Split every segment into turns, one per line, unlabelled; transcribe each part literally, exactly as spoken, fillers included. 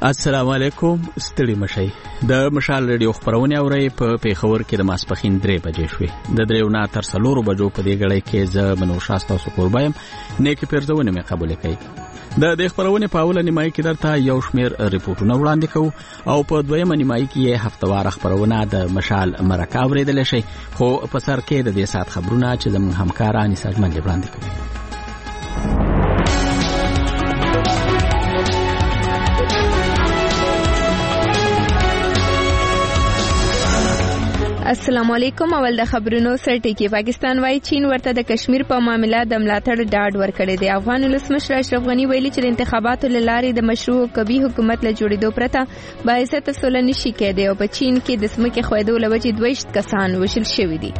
السلام علیکم. ستړي مشي د مشال ریډیو خبرونه اوري په پیښور کې د ماسپخین درې بجې شوې. د دریو نه تر څلورو بجو په دې غړې کې ز منو شاستا سو قربایم نیکی پرځونه مې قبول کړي. د دې خبرونه په اوله نیمای کې درته یو شمیر ریپورتونه وړاندې کوو او په دویمه نیمای کې هفتوار خبرونه د مشال مرکه اوریدل شي. خو په سر کې د دې سات خبرونه چې زموږ همکاران یې ساجمن وړاندې کوي.
السلام علیکم. اول د خبرونو سرټکی. پاکستان وايي چین ورته د کشمیر په معاملې د ملاتړ ډاډ ورکړی دی. افغان ولسمشر اشرف غنی ویلي چې د انتخاباتو لارې د مشروع قوي حکومت له جوړېدو پرته باعث سوله نشي کېدی او په چین کې د سمکې خویدو لوجې دویشت کسان وشل شوي دي.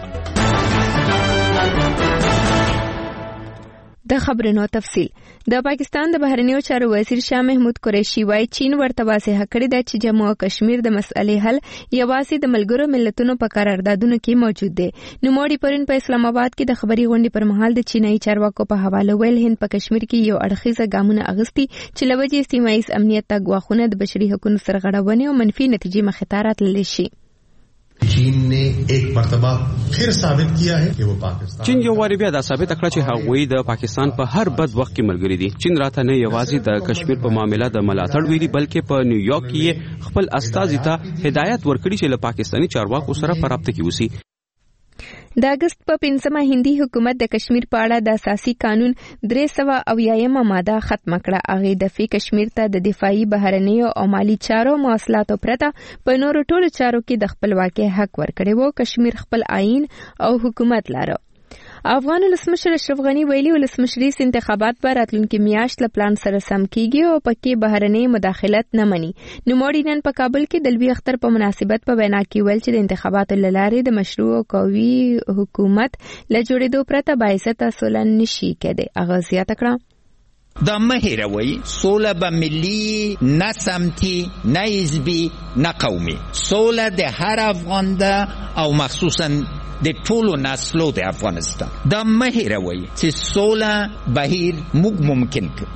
د خبرونو تفصیل. د پاکستان د بهرنیو چارو وزیر شاه محمود قریشي وايي چین ورته واضح کړی دی چې جموں او کشمیر د مسئلې حل یوازې د ملګرو ملتونو په قراردادونو کې موجود دی. نوموړي پرون په اسلام آباد کې د خبري غونډې پر مهال د چینایي چارواکو په حواله ویل هند په کشمیر کې یو اړخیزه ګامونه اغوستي چې لوجې سیمه ایز امنیت ته ګواښونه د بشري حقوقو سرغړونې او منفي نتیجې مخې ته راتللی شي.
چین نے ایک مرتبہ پھر ثابت کیا ہے کہ وہ پاکستان
چین یو واری بیا دا ثابت کړه چې هغوی د پاکستان په هر بد وخت کې ملګری دي. چین راته نه یوازې د کشمیر په معاملې د ملاتړ ویلي بلکې په نیویارک کې خپل استازي ته هدایت ورکړي چې له پاکستاني چارواکو سره په رابطه کې اوسي.
د اگست په پنځمه هندي حکومت د کشمیر په اړه د اساسي قانون درې سوه اویایمه ماده ختمه کړه. هغې دفعې کشمیر ته د دفاعي بهرنیو او مالي چارو مواصلاتو پرته په نورو ټولو چارو کې د خپلواکۍ حق ورکړی و. کشمیر خپل آئین او حکومت لري. افغان ولسمشر اشرف غنی ویلي ولسمشریز انتخابات په راتلونکي میاشت له پلان سره سم کیږي او پکې بهرنۍ مداخلت نه مني. نوموړي نن په کابل کې د لوی اختر په مناسبت په وینا کې ویل چې د انتخاباتو له لارې د مشروع او قوي حکومت له جوړېدو پرته باعث سوله نشي کېدی. هغه زیاته کړه
دا مهیروي سوله به ملی نه سمتی نه حزبي نه قومي. سوله د هر افغان ده او مخصوصا د ټولو نسلو د افغانستان. دا مهیروي چې سوله بهیر موږ ممکن کړو.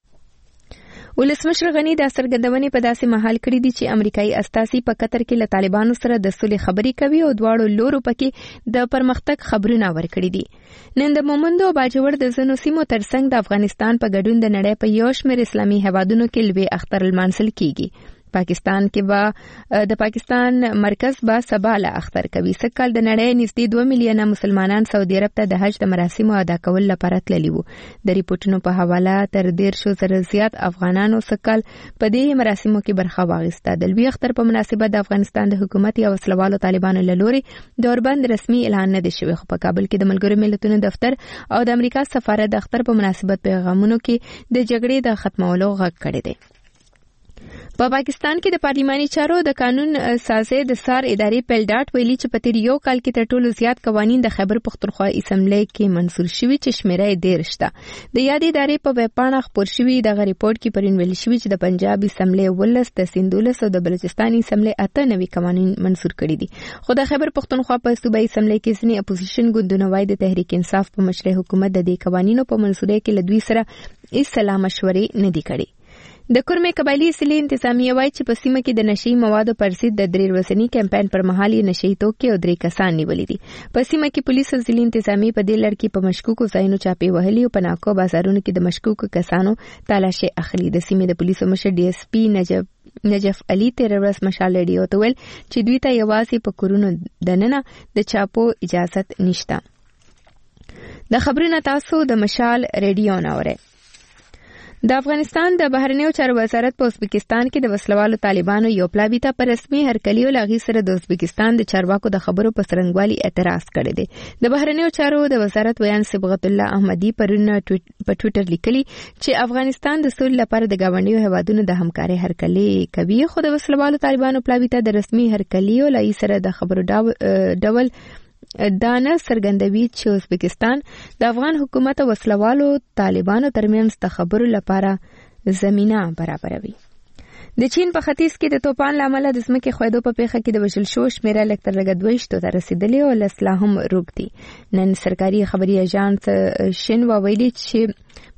ولسمشر غنی د څرګندونې په داسې مهال کړی دي چې امریکایي استازي په قطر کې له طالبانو سره د صلح خبرې کوي او دواړو لورو پکې د پرمختګ خبرونه ورکړي دي. نن د مومندو او باجوړ د ځینو سیمو ترڅنګ د افغانستان په ګډون د نړۍ په یو شمېر اسلامي هیوادونو کې لوی اختر لمانځل کیږي. پاکستان کې با د پاکستان مرکز با سباله اختر کوي. سکهال د نړۍ نږدې دوه میلیونه مسلمانان سعودي عرب ته د حج د مراسمو ادا کول لپاره تللي وو. د ریپورتونو په حواله تر دیرشو زره زیات افغانانو سکهال په دې مراسمو کې برخه واخیسته. د لوی اختر په مناسبت د افغانستان د حکومت یا وسلوالو طالبانو له لورې د اوربند رسمي اعلان نه دی شوی. خو په کابل کې د ملګرو ملتونو دفتر او د امریکا سفارت د اختر په مناسبت پیغامونو کې د جګړې د ختمولو غږ کړی دی. په پا پاکستان کې د پارلماني چارو د قانون سازي د سار ادارې پلډاټ ویلي چې په تیر یو کال کې تر ټولو زیات قوانین د خیبر پختونخوا اسمبلی کې منظور شوي چې شمیره ډېر شته. د یادې ادارې په ویب پاڼه خپور شوي دغه ریپورت کې پرون ویل شوي چې د پنجاب اسمبلی ولس د سندولس او د بلوچستان اسمبلی اته نوي قوانین منظور کړي دي. خو د خیبر پختونخوا په صوبایي اسمبلی کې ځینې اپوزیشن ګوندونه وايي د تحریک انصاف په مشرۍ حکومت د دې قوانینو په منظورۍ کې له دوی سره هیڅ سلا مشورې نه دي کړي. د کورمې قبایلي اصلي انتظامیه وایي چې په سیمه کې د نشي موادو پر ضد د درې ورځني کمپاین پر مهال یې نشي توکي او درې کسان نیولي دي. په سیمه کې پولیس اصلي انتظامیه په دې لړ کې په مشکوکو ځایونو چاپې وهلي او په ناکو بازارونو کې د مشکوکو کسانو تالاشي اخلي. د سیمې د پولیسو مشر ډي اس پی نجف نجف علي تیر ورځ مشال ریډیو ته ویل چې دوی ته یوازې په کورونو دننه د چاپو اجازت نشته. د خبرونه تاسو د مشال ریډیو نه اورئ. د افغانستان د بهرنیو چارو وزارت په ازبکستان کې د وسلوالو طالبانو یو پلاوی ته په رسمي هرکلی او لاغي سره د ازبکستان د چارواکو د خبرو په څرنګوالي اعتراض کړی دی. د بهرنیو چارو د وزارت ویان صبغت الله احمدی پرون په ټوئیټر لیکلی چې افغانستان د سولې لپاره د گاونډیو هیوادونو د همکارۍ هرکلی کوي. خو د وسلوالو طالبانو پلاوی ته د رسمي هرکلی او لاغي سره د خبرو ډول دانه څرګندوي چې ازبکستان د افغان حکومت او وسلوالو طالبانو ترمنځ د خبرو لپاره زمينه برابروي. د چین په ختیځ کې د توپان لامل د ځمکې خویدو په پیښه کې د وژل شو شمیره لږ تر لږه دوه ویشتو ته رسیدلې او لا هم روږدي. نن سرکاري خبري اژانس شنوا ویلي چې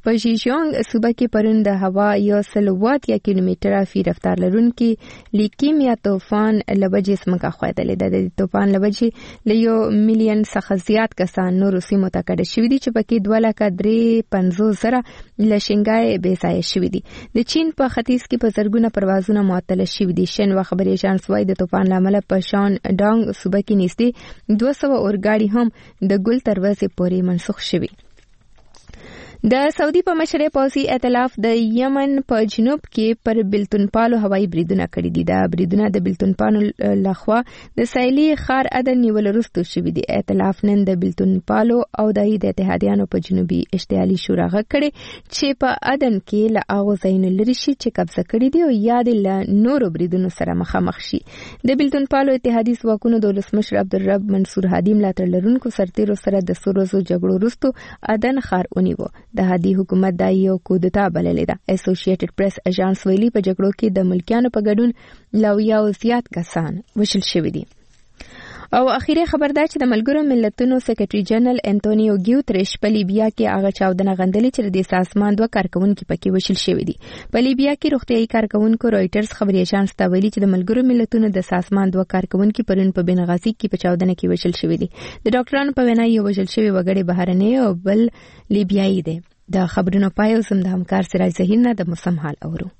په ژیژونګ صوبه کې پرون د هوا یو سل اویا کیلومتره فی رفتار لرونکي لیکیمیا طوفان لوجې سمګه خوېدلې ده. د طوفان لوجې له یو میلیون څخه زیات کسان نورو سیمو ته کډه شوي دي چې پکې دوه لکه درې پنځوس زره له شنګای بې ځایه شوي دي. د چین په ختیځ کې په زرګونه پروازونه معطل شوي دي. شنوا خبري اژانس وايي د طوفان لامل په شان ډانګ صوبه کې نږدې دوه سوه اورګاډي هم د ګل تروزې پورې منسوخ شوي. د سعودي په مشرۍ پوځي ائتلاف د یمن په جنوب کې پر بلتون پالو هوایي بریدونه کړي دي. دا بریدونه د بلتون پالو لخوا د ساحلي ښار عدن نیول وروسته شوي دي. ائتلاف نن د بلتون پالو او د اتحادیانو په جنوبي اشتعالي شورا غږ کړي چې په عدن کې له هغو ځایونو لرې شي چې قبضه کړي دي او یا د له نورو بریدونو سره مخامخ شي. د بلتون پالو اتحادي ځواکونو د ولسمشر عبدالرب منصور هادي ملاتړ لرونکو سرتیرو سره د څو ورځو جګړو وروسته عدن ښار ونیو. د هادي حکومت دا یو کودتا بللې ده. اسوسییټډ پریس اژانس ویلي په جګړو کې د ملکیانو په ګډون لا یو زیات کسان وژل شوي دي. او اخیری خبر دا چې د ملګرو ملتونو سیکریټري جنرال انټونیو ګیوتریش په لیبیا کې هغه چاودنه غندلې چې د سازمان دوه کارکونکو پکې وژل شوي دي. په لیبیا کې روغتیايي کارکونکو رويټرز خبري اژانس ته ویلي چې د ملګرو ملتونو د سازمان دوه کارکونکو پرون په بنغازي کې په چاودنه کې وژل شوي دي. د ډاکټرانو په وینا یو وژل شوی وګړی بهرنی او بل لیبیایي دی. د خبرونو پای او زم د همکار سراج زهیر نه د موسم حال اورو.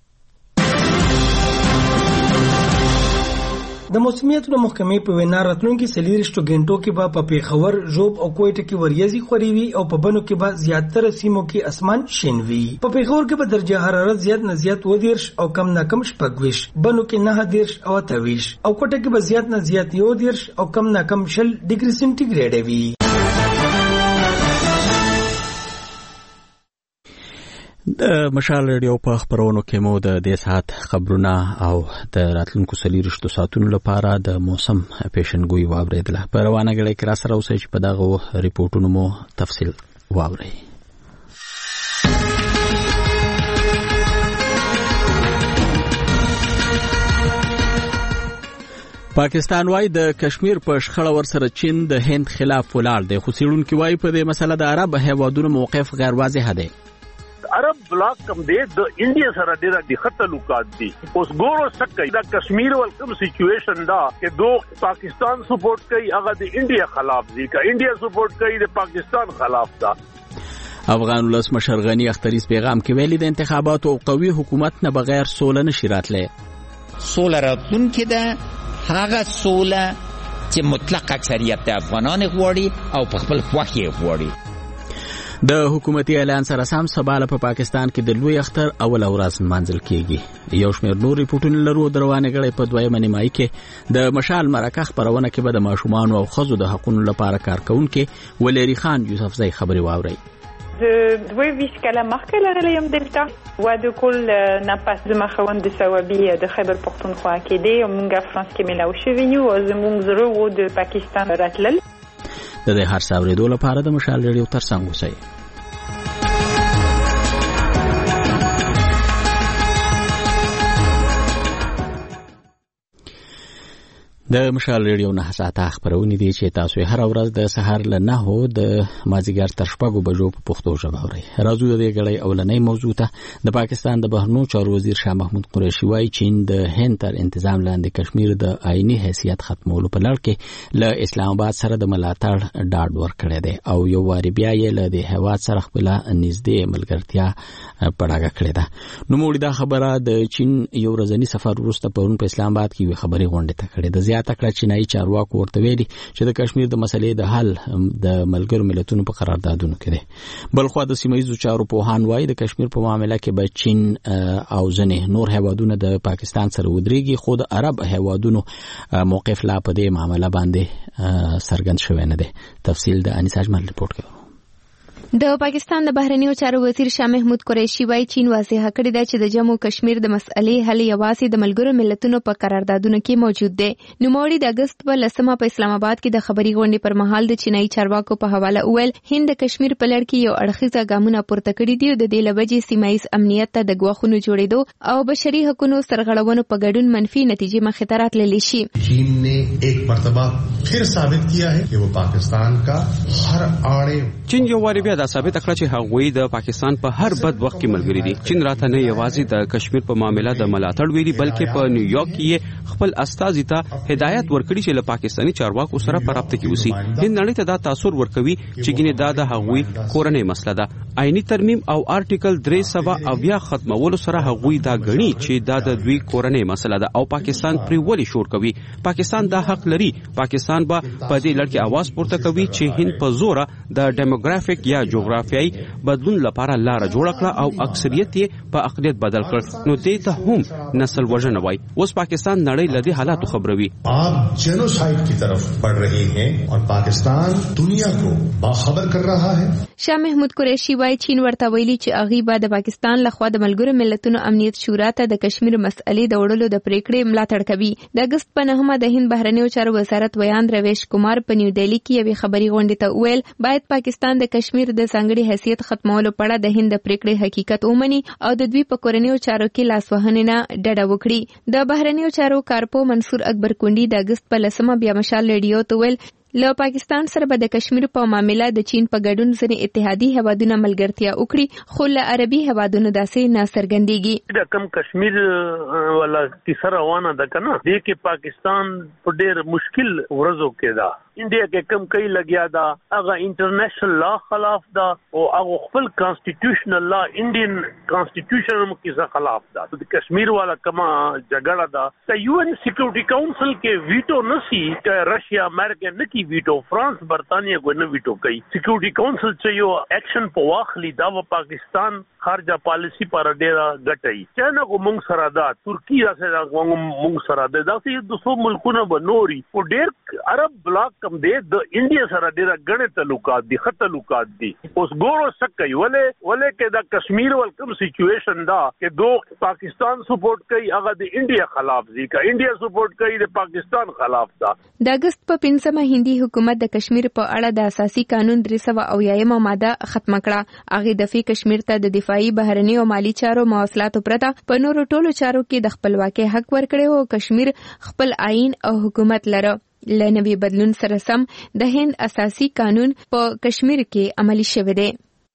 د موسمیاتو د محکمې په وینا راتلونکي څلوېښتو غنټو کې به په پیښور، ژوب او کوټه کې وریځې خوري وي او په بنو کې به زیاتره سیمو کې اسمان شین وي. په پیښور کې به درجه حرارت زیات نه زیات ودیرش او کم نه کم شپږویش، بنو کې نه دیرش او اتهویش او کوټه کې به زیات نه زیات یو دیرش او کم نه کم شل ډیګري سنټیګریډ وي.
د مشال ریډیو په خبرونو کې مو د دې ساعت خبرونه او د راتلونکو څلوېښتو ساعتونو لپاره د موسم پیشنګوئی واوریدله. په روانه غړي کې را سره اوسئ چې په دغه ریپورتونو مو تفصیل واورئ. پاکستان وايي د کشمیر په شخړه ورسره چین د هند خلاف ولاړ دی، خو څېړونکي وايي په دې مسله د عرب هیوادونو موقف غیر واضح دی.
عرب بلاک کم دی د انډیا سره ډیره د خطرلوکات دي. اوس ګورو سکه د کشمیر ولکم سچويشن دا چې دو پاکستان سپورټ کوي هغه د انډیا خلاف دي، که انډیا سپورټ کوي د پاکستان خلاف ده.
افغان ولسمشر غنی اختریز پیغام کې ویلي د انتخاباتو او قوي حکومت نه بغیر سوله نشي راتلی.
سوله راتلونکې ده هغه سوله چې مطلق اکثریت د افغانان غواړي او په خپل خوښ یې غواړي.
د حکومتي اعلان سره سم سباله په پاکستان کې د لوی اختر اول ورځ منځل کیږي. یو شمېر نور ریپورټونه لرو د روانه غړي په دویمه نیمایي کې د مشال مرکه خبرونه کې به د ماشومان او خزو د حقوقو لپاره کارکونکي ولیری خان یوسف زئی خبري واوري.
د دوی ویشکله مخکې لرله یم دلته و د کل نفس زما خوند ثوابي د خیبر پختونخوا کې دی او مونږه فرانس کې ملاو شوي یو او زمونږ زړه و د پاکستان راتلل.
د دې هر څه اورېدو لپاره د مشال ریډیو ترڅنګ اوسئ. د مشال ریډیو نه ساعته خبرونه دي چې تاسو هر ورځ د سحر له نهو د مازیګر تر شپږو بجو په پښتو ژبه اورئ. راځو د دې غړي اولنۍ موضوع ته. د پاکستان د بهرنیو چارو وزیر شاه محمود قریشي وايي چین د هند تر انتظام لاندې کشمیر د آئینی حیثیت ختمولو په لړ کې له اسلام آباد سره د ملاتړ ډاډ ورکړی دی او یو واری بیا یې له د هیواد سره خپل نږدې ملګرتیا پړاګه کړې ده. نو موږ دا خبره د چین یو ورځنی سفر وروسته پرون په اسلام آباد کې یو خبري غونډه ته کړې ده. تکړه چینایي چارواکو ورته ویلي چې د کشمیر د مسلې د حل د ملګرو ملتونو په قراردادونو کې دی. بلخو د سیمایي چارو پوهان وايي د کشمیر په معاملې کې به چین او ځنې نور هیوادونه د پاکستان سره ودرېږي، خو د عرب هیوادونو موقف لا په دې معاملې باندې څرګند شوی نه دی. تفصیل د انیس اجمل ریپورت کوي.
د پاکستان د بهرنیو چارو وزیر شاه محمود قریشي وايي چین واضح کړی دی چې د جموں کشمیر د مسئلې حل یوازې د ملګرو ملتونو په قراردادونو کې موجود دی. نوموړي د اگست په لسمه په اسلام آباد کې د خبري غونډې پر مهال د چینایي چارواکو په حواله وویل هند د کشمیر په لړ کې یو اړخیزه ګامونه پورته کړي دي او د دې لوجې سیمایي امنیت ته د ګواښونو جوړېدو او بشري حقوقو سرغړونو په ګډون منفي نتیجې مخې ته راتللی شي.
چین نے एक मर्तबा फिर साबित किया है कि वो पाकिस्तान का हर आड़े
چین یو واری بیا دا ثابت کړه چې هغوی د پاکستان په هر بد وخت کې ملګری دي. چین راته نه یوازې د کشمیر په معاملې د ملاتړ ویلي بلکې په نیویارک کې خپل استازي ته هدایت ورکړي چې له پاکستاني چارواکو سره په رابطه کې اوسي. هند نړۍ ته دا تاثر ورکوي چې ګینه دا د هغوی کورنۍ مسله ده. آئینی ترمیم او آرټیکل درې سوه اویا ختمولو سره هغوی دا غني چې دا د دوی کورنۍ مسله ده او پاکستان پرې ولې شور کوي. پاکستان دا حق لري. پاکستان به په دې لړ کې आवाज پورته کوي چې هند په زور د ډیموګرافیک یا جغرافیایي بدلون لپاره لار جوړ کړه او اکثریت یې په اقلیت بدل کړ. نو دې ته هم نسل وژنه وای. اوس پاکستان نړۍ لدی حالات خبروي.
आप जेनोसाइड की तरफ बढ़ रहे हैं और पाकिस्तान दुनिया को बाखबर कर रहा है.
شاه محمود قریشي وايي چین ورته ویلي چې هغه به د پاکستان لخوا د ملګرو ملتونو امنیت شورا ته د کشمیر مسئلې د وړلو د پریکړې ملاتړ کوي. د اگست په نهمه د هند بهرنیو چارو وزارت ویان رویش کمار په نیو دهلی کې یوې خبري غونډې ته ویل باید پاکستان د کشمیر د ځانګړي حیثیت ختمولو په اړه د هند د پریکړې حقیقت ومني او د دوی په کورنیو چارو کې لاسوهنې نه ډډه وکړي. د بهرنیو چارو کارپو منصور اکبر کونډي د اگست په لسمه بیا مشال ریډیو ته ویل له پاکستان سره به د کشمیر په معاملې د چین په ګډون ځینې اتحادي هوادونه ملګرتیا وکړي خو له عربي هوادونو داسې نه څرګندېږي.
د کم کشمیر ولا کیسه روانه ده کنه دې کې پاکستان په ډېر مشکل ورځو کې ده. انډیا کې کم کوي لګیا دا هغه انټرنیشنل لا خلاف دا او هغه خپل کانسټیټیوشنل لا انډین کانسټیټیوشن مو کې خلاف دا. د کشمیر والا کما جګړه دا د یو ان سکیورټي کونسل کې ویټو نسی چې رشیا امریکا نه کی ویټو فرانس برتانیہ کو نه ویټو کوي. سکیورټي کونسل چې یو اکشن په واخلي دا و پاکستان خارجه پالیسی پر ډیره غټي. چینه کو مونږ سره دا ترکیه سره مونږ سره دا د دوه ملکونو بنوري او ډیر عرب بلاک کم دی د انډیا سره ډیره غړې تعلقات دي خط تعلقات دي. اوس ګورو سکه ولې ولې کې د کشمیر ولکم سچويشن دا چې دو پاکستان سپورټ کوي هغه د انډیا خلاف دي که انډیا سپورټ کوي د پاکستان خلاف دا.
د اگست په پنځمه هندي حکومت د کشمیر په اړه د اساسي قانون درې سوه اویایمه ماده ختمه کړه. هغه د فی کشمیر ته د دفاعي بهرنی او مالی چارو مواصلاتو پرته په نورو ټولو چارو کې د خپلواکۍ حق ورکړی او کشمیر خپل آئین او حکومت لره. لنوي بدلون سره سم د هند اساسي قانون په کشمیر کې عملی شوی دی.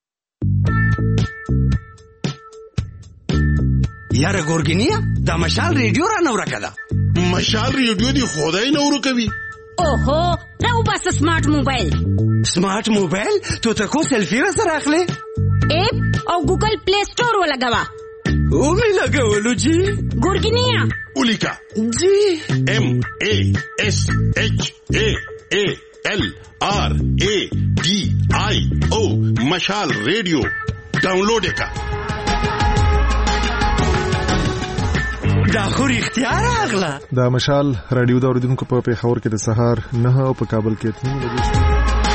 یاره ګورګینیا دا مشال ریډیو را نو راکړه.
مشال ریډیو دی خدای نو ورکوي.
اوهو راو بس سمارټ موبایل.
سمارټ موبایل تو ته کو سیلفي را سره اخلي؟
اپ او ګوګل پلی سٹور ولګوا.
او می لګولو جی
ګورګینیا
اولیکا
جی
ایم ای ایس ایچ ای ای ایل آر ای ڈی آئی او مشال ریڈیو ډاونلوډ کا.
دا خو اختیار اغلا.
دا مشال رادیو دا اوریدونکو په پیښور کې د سهار نه او په کابل کې اته بجې.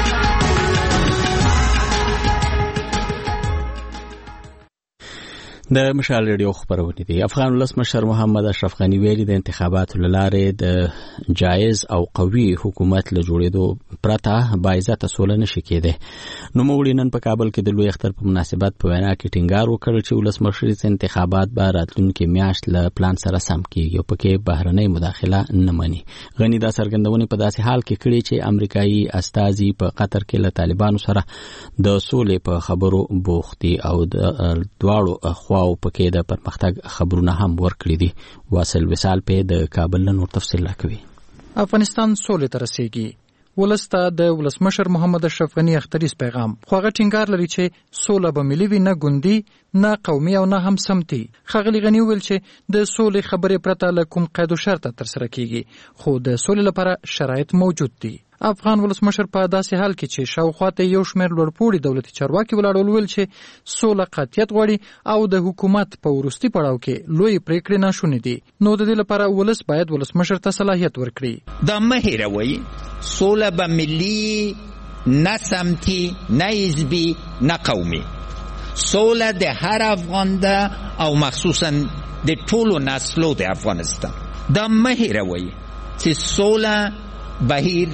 د مشال ریډیو خبرونه دي. افغان ولس مشر محمد اشرف غنی ویلي د انتخاباتو لاره د جایز او قوي حکومت له جوړېدو پرته باعزته سوله نشي کېده. نو موږ نن په کابل کې د لوی اختر په مناسبت په وینا کې ټینګار وکړ چې ولس مشر انتخابات به راتلونکي میاشت له پلان سره سم کیږي او پکې بهرنۍ مداخله نه مني. غنی دا څرګندونه په داسې حال کې کړې چې امریکایي استازي په قطر کې له طالبانو سره د سولې په خبرو بوخت دي او د دواړو خوا او پکې د پرمختګ خبرونه هم ورکړي دي. واصل وصال په د کابل نور تفصیل راکوي.
افغانستان سولې ته رسیږي. ولسته د ولسمشر محمد اشرف غنی اختریز پیغام خو هغه ټینګار لري چې سوله به ملي وي نه ګوندي نه قومي او نه هم سمتي. ښاغلي غنی ویل چې د سولې خبرې پرته له کوم قید او شرط تر سره کیږي خو د سولې لپاره شرایط موجود دي. افغان ولسمشر په داسې حال کې چې شاوخواته یو شمېر لوړپوړي دولتي چارواکي ولاړول ویل چې سوله قاطعیت غواړي او د حکومت په وروستي پړاو کې لوی پریکړې ناشونې دي. نو د دې لپاره ولس باید ولسمشر ته صلاحیت ورکړي.
دا مه هېروئ سوله به ملي نه سمتي نه حزبي نه قومي. سوله د هر افغان ده او مخصوصا د ټولو نسلو د افغانستان. دا مه هېروئ چې سوله بهیر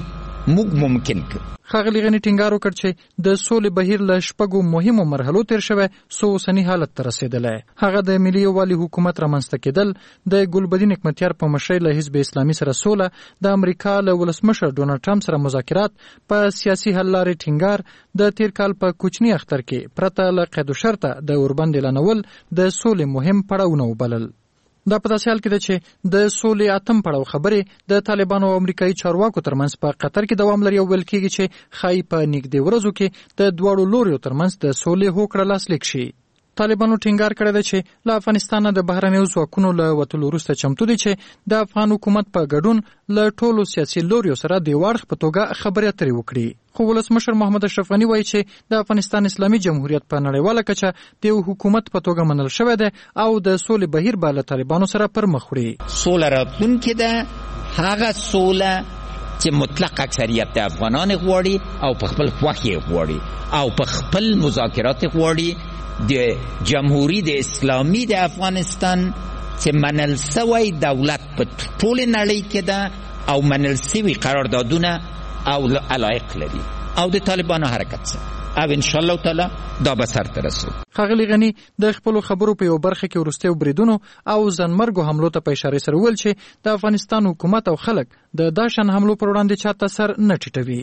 موږ ممکن کړ.
ښاغلي غني ټینګار وکړ چې د سولې بهیر له شپږو مهمو مرحلو تیر شوی څو اوسني حالت ته رسېدلی. هغه د ملي یووالي حکومت رامنځته کېدل، د ګلبدین حکمتیار په مشرۍ له حزب اسلامي سره سوله، د امریکا له ولسمشر ډونالډ ټرمپ سره مذاکرات، په سیاسي حل لارې ټینګار، د تیر کال په کوچني اختر کې پرته له قید و شرطه د اوربند اعلانول د سولې مهم پړاوونه وبلل. دا په داسې حال کې ده چې د سولې اتم پړاو خبرې د طالبانو او امریکایي چارواکو ترمنځ په قطر کې دوام لري او ویل کېږي چې ښایي په نږدې ورځو کې د دواړو لوریو ترمنځ د سولې هوکړه لاسلیک شي. طالبانو ټینګار کړی دی چې له افغانستانه د بهرنیو ځواکونو له وتلو وروسته چمتو دي چې د افغان حکومت په ګډون له ټولو سیاسي لوریو سره د یو اړخ په توګه خبرې اترې وکړي. خو ولسمشر محمد اشرف غني وایي چې د افغانستان اسلامي جمهوریت په نړیواله کچه د یو حکومت په توګه منل شوی دی او د سولې بهیر به له طالبانو سره پر مخ وړي.
سوله راتلونکې ده هغه سوله چې مطلق اکثریت د افغانان غواړي او په خپل خوښ یې غواړي او په خپل مذاکرات غواړي. د جمهوریت اسلامی د افغانستان چې منل سوی دولت په ټول نړۍ کې ده او منل سوی قراردادونه او علایق لري او د طالبانو حرکت سره او ان شاء الله تعالی دا به سرته رسو.
ښاغلي غني د خپلو خبرو په یو برخه کې وروستیو بریدونو او ځانمرګو حملو ته په اشاره سره وویل چې د افغانستان حکومت او خلک د داشن حملو پر وړاندې چاته سر نه ټیټوي.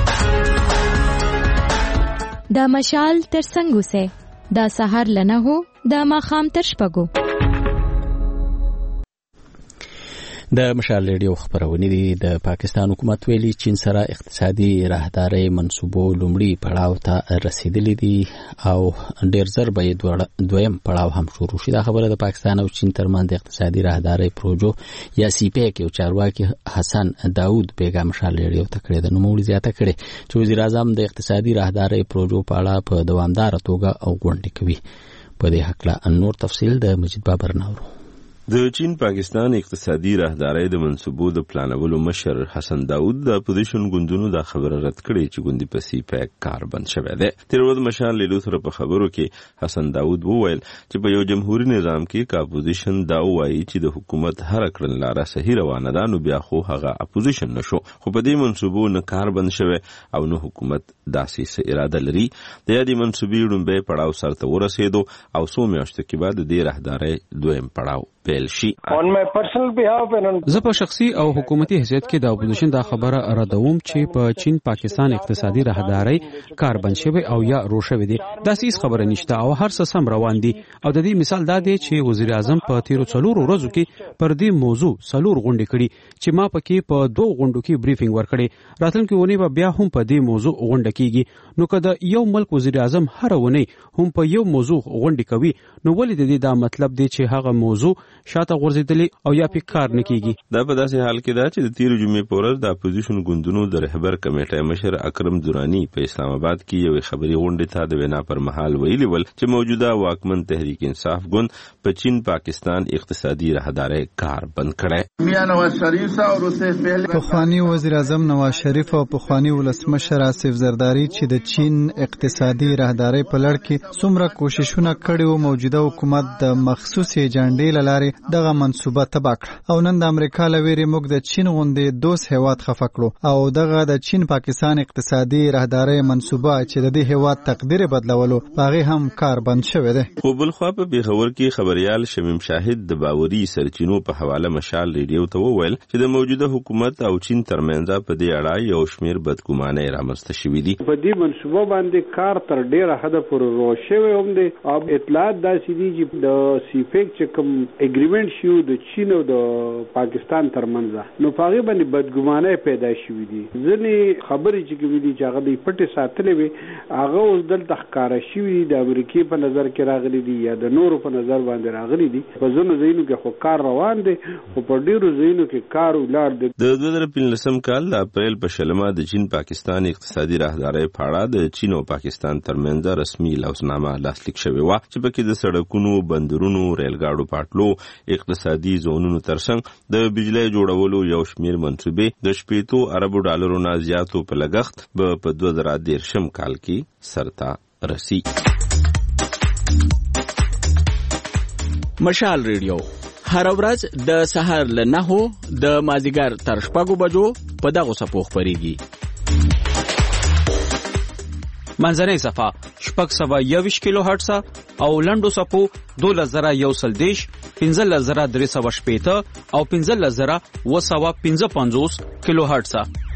د مشال تر څنګ اوسئ، دا سهار لنه هو دا ماښام تر شپږو.
د مشال ریډیو خبرونه دي. د پاکستان حکومت ویلي چین سره اقتصادي راهداري منصوبو لومړی پړاو ته رسیدلی دي او ډیر زر به دویم پړاو هم شروع شي. دا خبره د پاکستان او چین ترمنځ د اقتصادي راهداري پروژو یا سی پی کې چارواکي حسن داوود بیگا مشال ریډیو ته کړی. د نوموړي زیاته کړي چې وزیر اعظم د اقتصادي راهداري پروژو په اړه په دوامدار توګه او غونډې کوي. په دې حق نور تفصیل د مجید بابر ناورو.
د چین پاکستان اقتصادي راهدارۍ د منصوبو د پلانولو مشر حسن داوود د اپوزیشن ګوندونو دا خبره رد کړې چې ګوندي په سی پیک کار بند شوی دی. تیر ورځ مشال لیدو سره په خبرو کې حسن داوود وویل چې په یو جمهوریت نظام کې کا اپوزیشن دا وایي چې د حکومت هر کړنلاره صحیح روانه ده نو بیا خو هغه اپوزیشن نشو. خو په دې منصوبو نه کار بند شوی او نو حکومت داسې څه اراده لري. د دې منصوبې لومړی پړاو سرته ورسېدو او څو میاشتو کې بعد د راهدارۍ دویم پړاو پیل شي.
زه په شخصي او حکومتي حیثیت کې د اپوزیشن دا خبره ردوم چې په چین پاکستان اقتصادي راهدارۍ کار بند شوی او یا رو شوی دی. داسې خبره نشته او هر څه سم روان دي او د دې مثال دا دی چې وزیر اعظم په تیرو څلورو ورځو کې پر دې موضوع څلور غونډې کړي چې ما پکې په دوه غونډو کې بریفینګ ورکړي. راتلونکي ونې به بیا هم په دې موضوع غونډه کیږي. نو که د یو ملک وزیر اعظم هر ونې هم په یو موضوع غونډې کوي نو ولې د دې دا مطلب دی چې هغه موضوع شاته غورځېدلی او یا پې کار نه کیږي.
دا په داسې حال کې ده چې د تیرو جمعې په ورځ د اپوزیشن ګوندونو د رهبر کمیټې مشر اکرم درانی په اسلام آباد کې یوې خبري غونډې ته د وینا پر مهال ویلي ول چې موجوده واکمن تحریک انصاف ګوند په چین پاکستان اقتصادي راهدارۍ کار بند کړی.
پخوانی وزیر اعظم نواز شریف او پخوانی ولسمشر آصف زرداری چې د چین اقتصادي راهدارۍ په لړ کې څومره کوششونه کړي وو موجوده حکومت د مخصوص ایجنډې له لارې دغه منصوبه تباه کړه او نن د امریکا له ویرې موږ د چین غوندې دوست هیواد خفه کړو او دغه د چین پاکستان اقتصادي راهدارۍ منصوبه چې د دې هیواد تقدیر بدلولو هغه هم کار بند شوی دی.
خو بل خو په پیښور کې خبريال شمیم شاهد د باوري سرچینو په حواله مشال ریډیو ته وویل چې د موجوده حکومت او چین ترمنځ په دې اړه یو شمیر بدګمانۍ رامنځته شوې دي.
په دې منصوبه باندې کار تر ډیره حد پورې روښه وي هم دي او اطلاعات داسې دي چې د سیفیک چې کوم اګریمنت شو د چین او د پاکستان ترمنځ نو په هغه باندې بدګمانۍ پیدا شوې دي. ځینې خبرې چې کوي دي چې هغه د پټې ساتلې وي هغه اوس دلته ښکارا شوي د امریکای په نظر کې راغلي دي یا د نورو په نظر باندې راغلي دي. په ځینو ځایونو کې خو کار روان دی خو په ډیرو ځایونو کې کار ولاړ دی.
د دوه زره پنځلسم کال د اپریل په شلمه د چین پاکستان اقتصادي راهدارۍ په اړه د چین او پاکستان ترمنځ رسمي لاسنامه لاسلیک شوې وه چې پکې د سړکونو، بندرونو، ریلګاډو پټلو، اقتصادي زونونو ترڅنګ د بجلی جوړولو یو شمیر منصوبې د شپېتو اربو ډالرو نه زیاتو په لګښت به په دوه زره دېرشم کال کې سرته رسي.
مشال ریډیو هر ورځ د سهار له نهو د مازیګر تر شپږو بجو په دغو څپو خپرېږي.
منځنۍ صفه شپږ سوه یوویشت کیلو هرټز او لنډو صفو دولس زره یو سل دېرش پنځلس زره درې سوه شپېته او پنځلس زره اوه سوه پنځه پنځوس کیلو هرټز.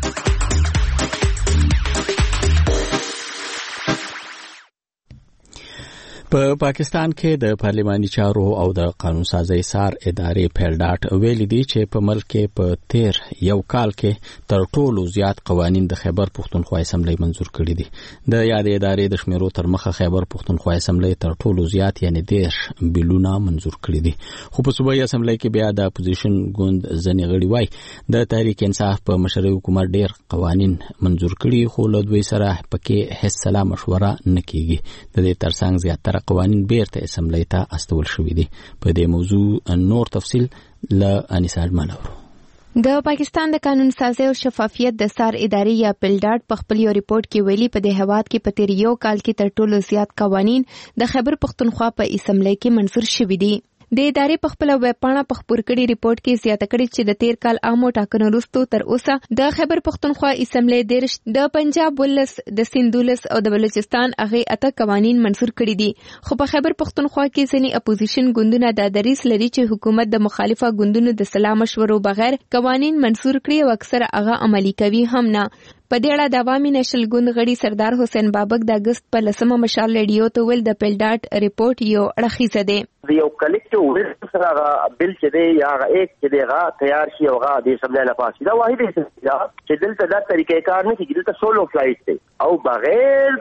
په پاکستان کې د پارلماني چارو او د قانون سازۍ سار ادارې پیلډاټ ویلي دي چې په ملک کې په تیر یو کال کې تر ټولو زیات قوانین د خیبر پښتونخوا اسمبلی منزور کړي دي. د یادې ادارې د شمیرو تر مخه خیبر پښتونخوا اسمبلی تر ټولو زیات یعنی دیرش بیلونه منزور کړي دي. خو په صوبایي اسمبلی کې بیا د اپوزیشن ګوند ځینې غړي وایي د تحریک انصاف په مشرۍ حکومت ډیر قوانین منزور کړي خو له دوی سره پکې هیڅ سلا مشوره نه کیږي. د دې ترڅنګ زیاتره قوانین بیرته اسمبلی ته استول شوې دي. په دې موضوع نور تفصیل له انیسا المالورو.
د پاکستان د قانون سازۍ او شفافیت د سار ادارې یا پیلډاټ په خپل یو ریپورت کې ویلي په دې هواد کې په تیر یو کال کې تر ټولو زیات قوانین د خیبر پښتونخوا په اسمبلی کې منظور شوي دي. د ادارې په خپل ویب پاڼه په خپور کړي ریپورت کې زیاته کړي چې د تیر کال عامو ټاکنو وروسته تر اوسه د خیبر پښتونخوا اسمبلی دیرش د پنجاب ولس د سیند ولس او د بلوچستان هغه اته قوانین منظور کړي دي. خو په خیبر پښتونخوا کې ځینې اپوزیشن ګوندونه د دریس لري چې حکومت د مخالفه ګوندونو د سلا مشورو بغیر قوانین منظور کړي او اکثر هغه عملي کوي هم نه. په دې اړه د عوامي نشل ګوند غړي سردار حسین بابک د اگست په لسمه مشال ریډیو ته ویل د پیلډاټ ریپورت یو اړخیزه دی.
یو کلیکټیو ویل سره بل چې دی یا ایک چې دیغه تیار شي اوغه د اسمبلی نه پاسي دا واحد اسمبلی چې دلته د طریقې کار نه کیږي دلته سولو فلایټ دی او بغیر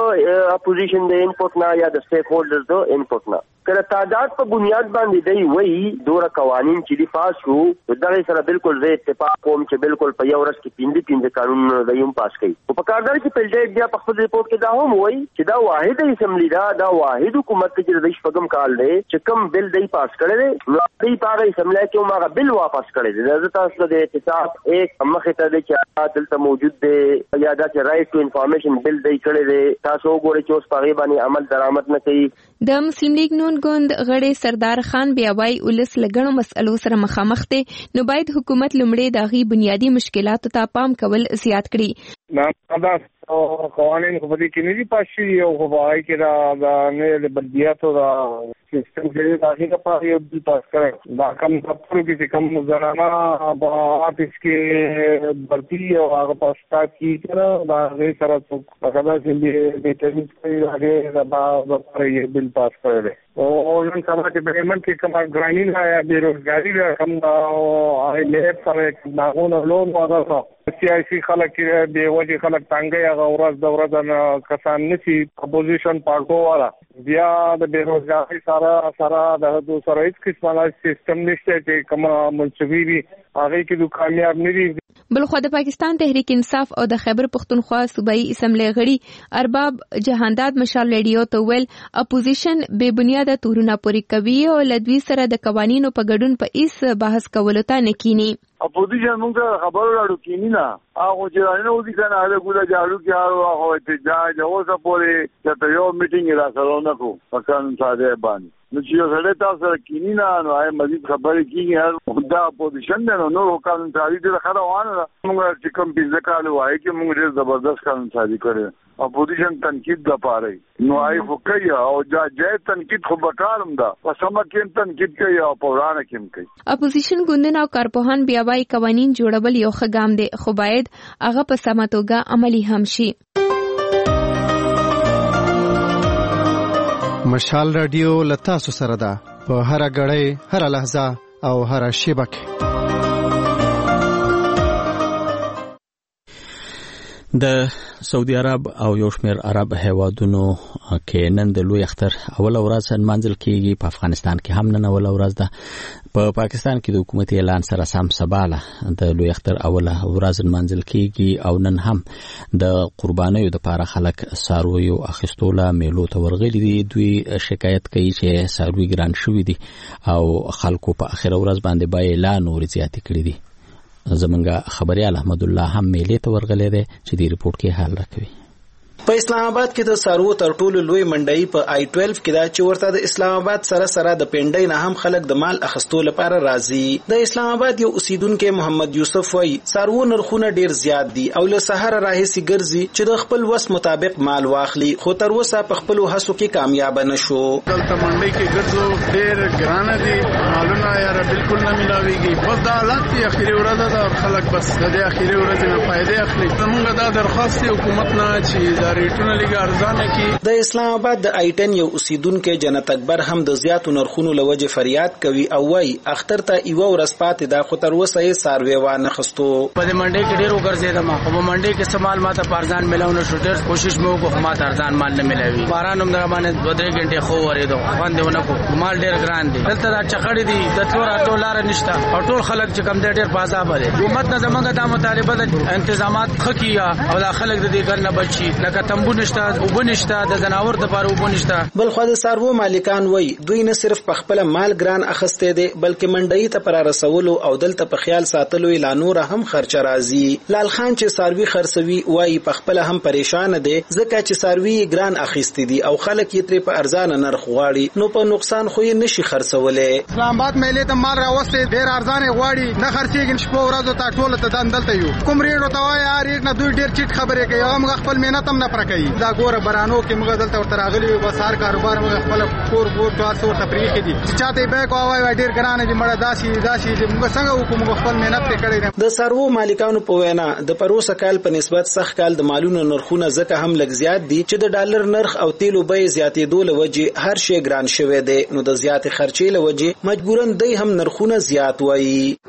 د اپوزیشن د انپوټ نه یا د سټیک هولډرز د انپوټ نه کله تعداد په بنیاد باندې دی وایي دوره قوانین چې دی پاس شو دغه سره بالکل زه اتفاق کوم چې بالکل په یو ورځ کې پیندې پیندې قانون د یم پاس کړي. او په کاردار کې پیلډاټ بیا په خپل ریپورت کې دا هم وایي چې دا واحد اسمبلی دا دا واحد حکومت چې د شپږم کال دی چې کوم بل دی پاس کړی دی نو دی په اسمبلی کې هغه بل واپس کړی دی. د تاسو د اتفاق ایک مخه ته دی چې دلته موجود دی یا دا چې رائټ ټو انفارمیشن بل دی کړی دی تاسو وګورئ چې اوس په باندې عمل درآمد نه کوي.
د مسلم لیگ نون ګوند غړي سردار خان بیا وايي ولس لګڼو مسئلو سره مخامخ دي نو باید حکومت لمړی داغي بنیادی مشکلاتو ته پام کول زیات کړي.
دا قوانین خو دې کې نه دي پاشي او خو وايي چې دا نه د بلدیاتو دا سیستم کې داخلي لپاره یو بل پاس کړي دا کوم خپل کې کوم زنانه په آفیس کې برتي او هغه پاستا کې کړه دا غي سره څه هغه چې دې ټیمز کې هغه دا په یو بل پاس کړي او نن سبا چې پیمنٹ کې کوم ګرانین یا بیروزګاری دا کوم هغه لیب سره ناغونه لون وغیرہ سیاسي خلک کې به وجه خلک څنګه هغه ورځ د ورځ کسان نشي اپوزیشن پارټو والا بیا د بیروزګاری سره سره د دوسر هیڅ قسمه سیستم نشته چې کوم منصفي وي هغه کې د کامیاب نه دي.
بلخو د پاکستان تحریک انصاف او د خیبر پښتونخوا صوبایي اسمبلی غړي ارباب جهانداد مشال ریډیو ته ویل اپوزیشن بے بنیاده تورونه پوری کوي او لدوی سره د قوانینو په ګډون په ایس بحث کولو ته نه کینی.
اپوزیشن موږ خبرو راړو کینی نه هغه چې نه ودی کنه هغه ګوله جاړو کې هغه احتجاج او څه پورې چې یو میټینګ راځلو نه کو پکان ساده باندې نو چې یو سره تاسو کینی نه نو هغه مزید خبرې کیږي هر خدا اپوزیشن نه نو قانون سازي د خداوانه موږ چې کوم بيزه کالو وایي چې موږ ډېر زبردست قانون سازي کړو اپوزیشن تنقید د پاره نو آی خو کوي او جای تنقید خو بکارم ده وسمه کې تنقید کوي او پورانه کې کوي.
اپوزیشن ګوندونه او کارپوهان بیا وايي قوانین جوړول یو ښه ګام دی خو باید هغه په سمه توګه عملي هم شي.
مشال رادیو لتاسو سره ده په هر غړې هر لحظه او هر شیبه کې.
د سعودي عرب او یو شمېر عرب هیوادونو کې نن د لوی اختر اوله ورځ نمانځل کیږي. په افغانستان کې هم نن اوله ورځ ده. په پاکستان کې د حکومت اعلان سره سم سباله د لوی اختر اوله ورځ نمانځل کیږي او نن هم د قربانیو د پاره خلک سارویو اخیستوله میلو ته ورغلي دي. دوی شکایت کوي چې ساروی ګران شوی دي او خلکو په اخر ورځ باندې بای لا نور زیات کړی دي. زمونږ خبريال احمد الله هم میلې ته ورغلی دی چې د ریپورت کې حال راکوي.
په اسلام آباد کې د سارو تر ټولو لوی منډي په آی بانر کې دا چې ورته د اسلام آباد سره سره د پنډۍ نه هم خلک د مال اخستو لپاره راځي. د اسلام آباد یو اوسیدونکو محمد یوسف وایي سارو نرخونه ډیر زیات دي او له سحر راهیسي ګرځي چې د خپل وس مطابق مال واخلي، خو تر اوسه په خپل هڅو کې کامیاب نشو.
دلته منډي کې ګرځو ډیر ګرانه دي، مالونه یاره بالکل نه ملاويږي. بس دا حالت دی اخیری ورځ ده، خلک بس د دې اخیری ورځ نه فائدې اخلي. زموږ دا درخواست دی حکومت نه چې دا ریټونه لږ ارزانه کړي.
د اسلام آباد د آی ټن یو اوسیدونکو جنت اکبر هم د زیاتو نرخونو لوجه فریاد کوي او وايي اختر ته یو ورځ پاتې دا خو تر اوسه یې ساروي وانه خستو.
په دې منډي کې ډیر وګرځیدم، خو په منډي کې سمال ماته پارزان ملاونه شو. ډیر کوشش مې وکړ، ماته ارزان مال نه ملاوي. باران هم در باندې دوه درې غنټې خو ورېدو، باندې ونه مال ډیر ګران دي. دلته دا چقړې دي، د تور اټو لار نشته او ټول خلک چې کم ډیر په عذاب لري. حکومت نه زمونږ د مطالبه د انتظامات خکیا او د خلک د دې ګرنه بچي، لکه تنبو نشته، اوبه نشته، د زناور د پاره اوبه نشته.
بل خو د سارو مالکان وای دوی نه صرف په خپل مال ګران اخسته دي بلکې منډي ته پر رسولو او دلته په خیال ساتلو لا نور هم خرچ راځي. لال خان چې ساروي خرڅوي وای په خپل هم پریشان دي ځکه چې ساروي ګران اخیستي دي او خلک یې تر په ارزان نرخ غواړي، نو په نقصان خو یې نشي خرڅولې.
اسلام آباد مېلې ته مال راوستي ډیر ارزان غواړي، نه خرڅيږي. شپه ورځ ته ټول ته دندلته یو کوم ریډو ته وای اړ نه دوی ډیر چټ خبرې کوي، هغه خپل مهنت هم نه پرکې. دا ګوره برانو کې موږ دلته ورته راغلي یو بسار کاروبار موږ خپل کور کور تاسو ورته پریخي دي چې چاته به کوای ډیر ګرانه دي مړه داسي داسي موږ څنګه وکړو، خپل مهنت ته کړی.
د سارو مالکانو په وینا د پروسه کال په نسبت سخت کال د مالونو نرخونه ځکه هم لږ زیات دي چې د ډالر نرخ او تیلو بیې زیاتېدو له وجې هر شی ګران شوی دی، نو د زیات خرچې له وجې مجبورن دی هم نرخونه زیات وایي.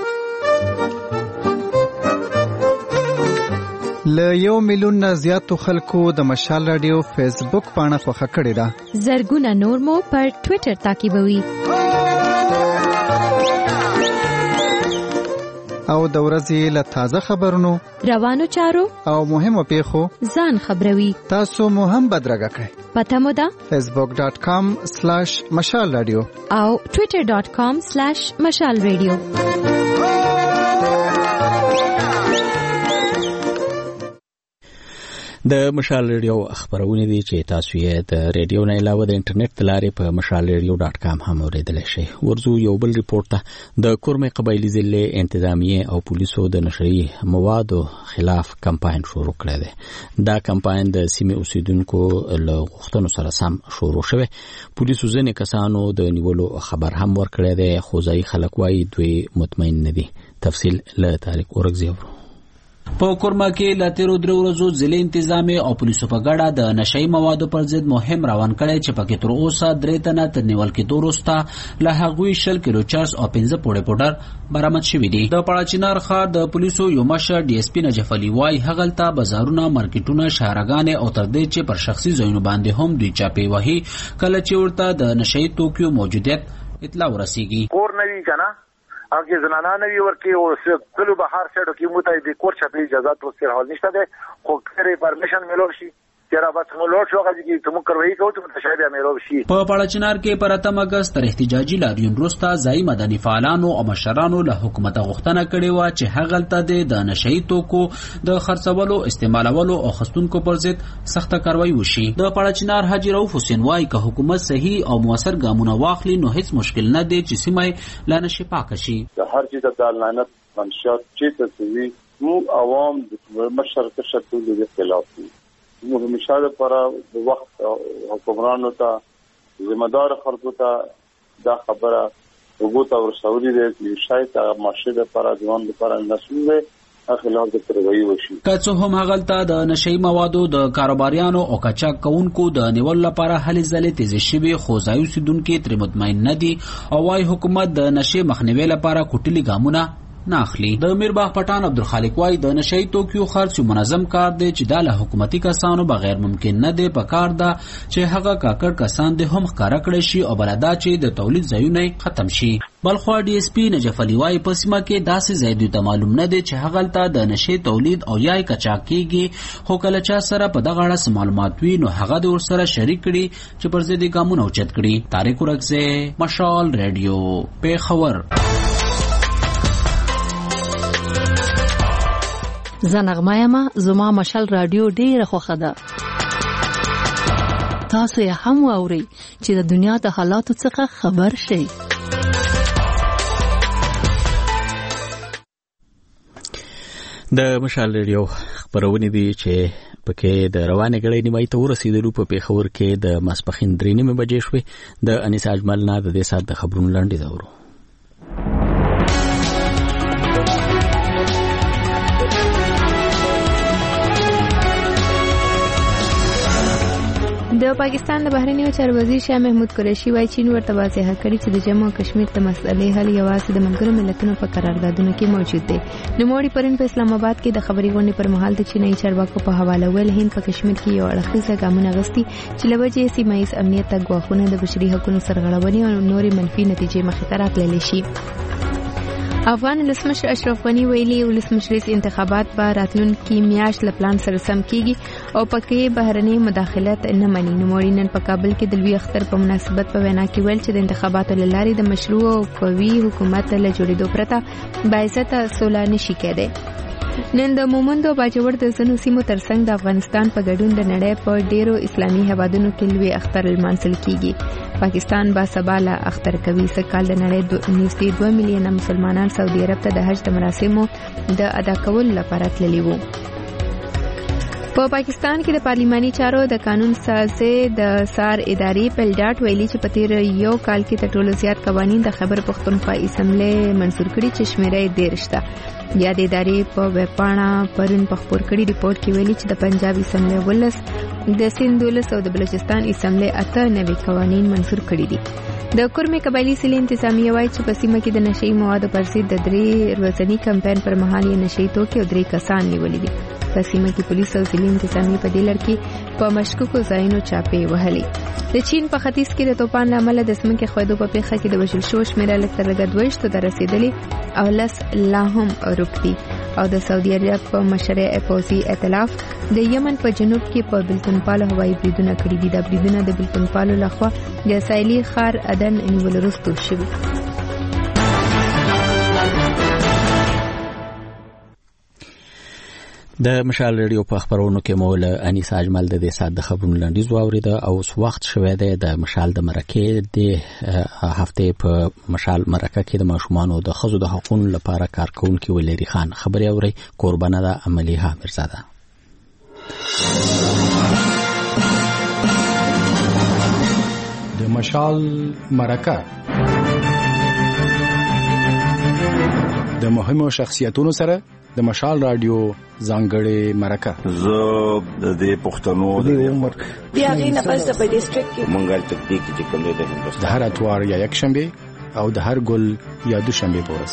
له یو میلیون نه زیاتو خلکو د مشال رادیو فیسبوک پاڼه خوښه کړې ده.
زرګونه نور مو پر ټوئیټر تعقیبوي
او د ورځې له تازه خبرونو،
روانو چارو
او مهمو پیښو
ځان خبروي.
تاسو مو هم بدرګه کړئ.
پته مو ده
فیسبوک ډاٹ کام سلیش مشال رادیو
او ټوئیټر ډاٹ کام سلیش مشال رادیو.
د مشال ریډیو خبرونه دي چې تاسو یې د ریډیو نه علاوه د انټرنیټ د لارې په مشال ریډیو ډاٹ کام هم اوریدلی شئ. ورزو یو بل ریپورت ته د کورمې قبایلي ضلع انتظامیه او پولیسو د نشري موادو خلاف کمپاین شروع کړی دی. دا کمپاین د سیمې اوسیدونکو له غوښتنو سره سم شروع شوی. پولیسو ځینې کسانو د نیولو خبر هم ورکړی دی، خو ځایي خلک وایي دوی مطمئن نه دي. تفصیل له طارق اورګزي اورو.
په کورما کې له تیرو درې ورځو ضلع انتظامیه او پولیسو په ګډه د نشئی موادو پر ضد مهم روان کړی چې پکې تر اوسه درې تنه تر نیول کېدو وروسته له هغوی شل کیلو چرس او پنځه پوړې پوډر برآمد شوي دي. د پړاچینار ښار د پولیسو یو مشر ډي اس پي نجف علي وایي هغلته بازارونه، مارکیټونه، شهرګانې او تر دې چې پر شخصي ځایونو باندې هم دوی چاپې وهي کله چې ورته د نشئی توکیو موجودیت اطلاع ورسیږي.
کور نه وي کنه اګه زنانه نوی ورکی او کلو بهار سره کې موته د کور چپی اجازه تو سره حال نشته ده، خو کړي پرمیشن ملو شي چیرې بس ملو شو غږی کی ته مو کاروي کوو ته شایبه ملو شي.
په پړاچینار کې پر اتم اگست تر احتجاجي لاریون وروسته ځای مدني فعالانو او مشرانو له حکومت غوښتنه کړې و چې هغلته د نشئی توکو د خرڅولو، استعمالولو او خستونکو پر ضد سخته کاروایی وشي. د پړاچینار حاجی رؤف حسین وایي که حکومت صحیح او موثر ګامونه واخلي نو هیڅ مشکل نه دی چې سیمه لا نشي پاک شي.
هر چیز د لعنت منشات چې تسوي مو عوام د مشرک شتو د خلاف دي. مو همیشه لپاره د وخت حکمرانو ته ذمہ دار خلکو ته دا خبره وګورئ او رسولي دي چې شاید ماشه لپاره ځوان لپاره نسوي خلاف د پروي وشي.
که څه هم هغلته د نشئی موادو د کاروباریانو او قاچاق کوونکو د نیول لپاره هلې ځلې تیزې شوي، خو ځایي اوسیدونکي ترې مطمئن نه دي او وايي حکومت د نشئی مخنیوي لپاره کوټلي ګامونه نه اخلي. د میرباغ پټان عبدالخالق وایي د نشئی توکیو خرڅ منظم کار دی چې دا له حکومتي کسانو بغیر ممکن نه دی. په کار ده چې هغه کاکړ کسان دې هم ښکاره کړی شي او بلدا چې د تولید ځایونه ختم شي. بلخوا ډي اس پي نجف علي وایي په سیمه کې داسې ځای دوی ته معلوم نه دی چې هغلته د نشئی تولید او یا قاچاق کیږي، خو کله چا سره په دغه اړه معلومات وي نو هغه د ورسره شریک کړي چې پر ضد یې ګامونه اوچت کړي. طارق اورګزي، مشال ریډیو، پیښور.
زنغمایما زما مشال رادیو ډیره خوښه ده.
تاسو یې هم واورئ چې د دنیا د حالاتو څخه خبر شئ.
د مشال ریډیو خبرونه دي چې پکې د روانې غړې نیمای ته ورسېدلو په پیښور کې د ماسپخین درې نیمې بجې شوې. د انیس اجمل نه د دې سات د خبرونو لاندې دورو.
د پاکستان د بهرنیو چارو وزیر شاه محمود قریشي وايي چین ورته واضح کړی چې د جموں او کشمیر د مسلې حل یوازې د ملګرو ملتونو په قراردادونو کې موجود دی. نوموړي پرون په اسلام آباد کې د خبري غونډې پر مهال د چینایي چارواکو په حواله ویل هند په کشمیر کې یو اړخیزه ګامونه اخیستي چې له وجې سیمه ییز امنیت ته ګواښونه د بشري حقوقو سرغړونې او نورې منفي نتیجې مخې ته راتللی شي. افغان ولسمشر اشرف غنی ویلي ولسمشریز انتخابات به راتلونکي میاشت له پلان سره سم کیږي او پکې بهرني مداخلت نه مني. نوموړي نن په کابل کې د لوی اختر په مناسبت په وینا کې ویل چې د انتخاباتو له لارې د مشروع او قوي حکومت له جوړېدو پرته باعث سوله نشي کېدی. نن د مومندو باجوړ د ځینو سیمو ترڅنګ د افغانستان په ګډون د نړۍ په ډیرو اسلامي هیوادونو کې لوی اختر لمانځل کیږي. پاکستان با سبا له اختر کوي. سکهال د نړۍ نږدې دوه میلیونه مسلمانان سعودي عرب ته د حج د مراسمو د ادا کولو لپاره تللي وو. په پاکستان کې د پارلیماني چارو د قانون سازي د سار ادارې پلډاټ ویلي چې په تیر یو کال کې تر ټولو زیات قوانین د خیبر پختونخوا اسمبلی منظور کړي چې شمیره یې دېرش ده. بیا د ادارې په ویب پاڼه پرون په خپور کړي ریپورت کې ویلي چې د پنجاب اسمبلی ولس، د سند ولس او د بلوچستان اسمبلی اته نوي قوانین منظور کړي دي. د کورمې قبایلی سیلې انتظامیه وایي چې په سیمه کې د نشئی موادو پر ضد د درې ورځني کمپاین پر مهال یې نشئی توکي او درې کسان نیولي دي. په سیمه کې پولیس او سیلې انتظامیه په دې لړ کې په مشکوکو ځایونو چاپې وهلې. د چین په ختیځ کې د توپان له امله د ځمکې ښویېدو په پیښه کې د وژل شوو شمېره لږ تر لږه دوه ویشتو ته رسېدلې او لس لا هم ورک دي. او د سعودي عرب په مشرع پوځي ائتلاف د یمن په جنوب کې په بلتونپالو هوایي بریدونه کړي دي. دا بریدونه د بلتونپالو لخوا د ساحلي ښار عدن نیول وروسته شوي.
د مشال ریډیو په خبرونو کې مو له انیس اجمل د دې سات د خبرونو لاندې واورید او اوس وخت شوه د مشال د مرکه د هفته په مشال مرکه کې د ماشومانو د خزو د حقوقو لپاره کارکونکو ولری خان خبري اوري قربانه د عملی ها مرزاده.
د مشال مرکه د مهمو شخصیتونو سره د مشال رادیو ځانګړې مرکه.
زه د دې پښتنو د عمر
بیا غینه پس په ډیسټریکټ کې
منګل تکنیک چې کوم دی د هندوستان
د هر اتوار یا یک شنبه او د هر ګل یا دوشنبه پورس.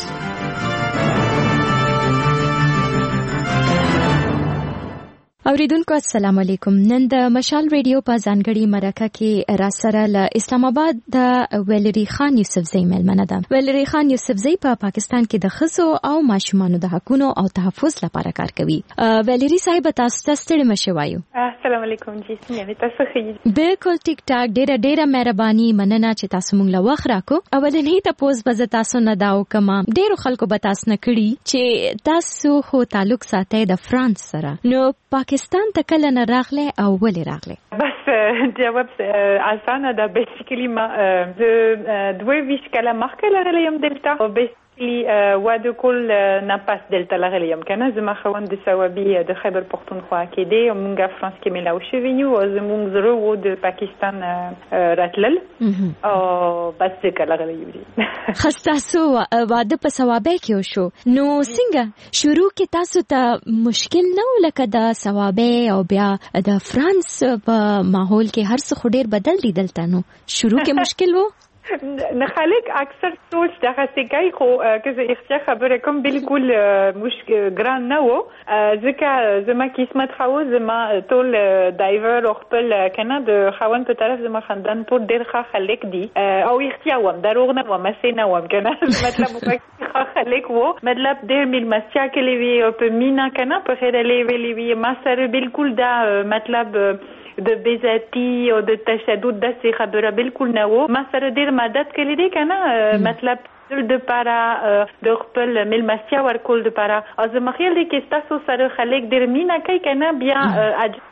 اوریدونکو السلام علیکم. نن د مشال ریډیو په ځانګړي مرکه کې را سره له اسلام آباد د ویلری خان یوسفزئی ملمنه ده. ویلری خان یوسفزئی په پاکستان کې د ښځو او ماشومانو د حقوقو او تحفظ لپاره کار کوي. ویلری صاحب تاسو ته ستړي مشه وایو.
السلام علیکم جی څنګه تاسو ښه؟
بالکل ټیک ټاک. ډیره ډیره مهرباني مننه چې تاسو مونږ له وخت راکو. اولنې تاسو به تاسو نه داو کما ډیرو خلکو به تاسو نه کړی چې تاسو خو تعلق ساتئ د فرانس سره. نو پاکستان ته کله نه راغله او ولې راغله؟
بس جواب اسانه ده. بیسیکلی ما د دوه ویش کله مخکې راغلم دلته او بیسیکلی واده کول نه پاس دلته راغلم کنه. زما خوند د ثوابي د خیبر پختونخوا کې دی او مونږه فرانس کې ملاو شوی یو او زمونږ زره وو د پاکستان راتلل او بس کله راغلی یو.
خاصه واده په ثوابه کې وشو. نو څنګه شروع کې تاسو ته مشکل نه ولکه د ثوابه او بیا د فرانس په ماحول کې هر څه خډیر بدل دي دلته؟ نو شروع کې مشکل وو؟
نه خلک اکثر سوچ دغه څه کوي خو که زه اختیار خبره کوم بالکل مشکل ګران نه وو ځکه زما قسمت خو زما ټول دایور او خپل کنه د خوان په طرف زما خاندان ټول ډېر ښه خلک دي او اختیار وم دروغ نه وم سینه وم کنه مطلب ښه خلک وو مطلب ډېر میل مسیا کلی وی او په مینا کنه په خیر لوي وی ما سره بالکل دا مطلب د بیزاتی او د تشدد د څخه خبره بالکل نه وو. ما سره ډیر مدد کړی دی کنه مطلب د پارا د خپل ملمسیا ورکول د پارا از مخیل دی کې تاسو سره خلک ډیر مینا کوي کنه بیا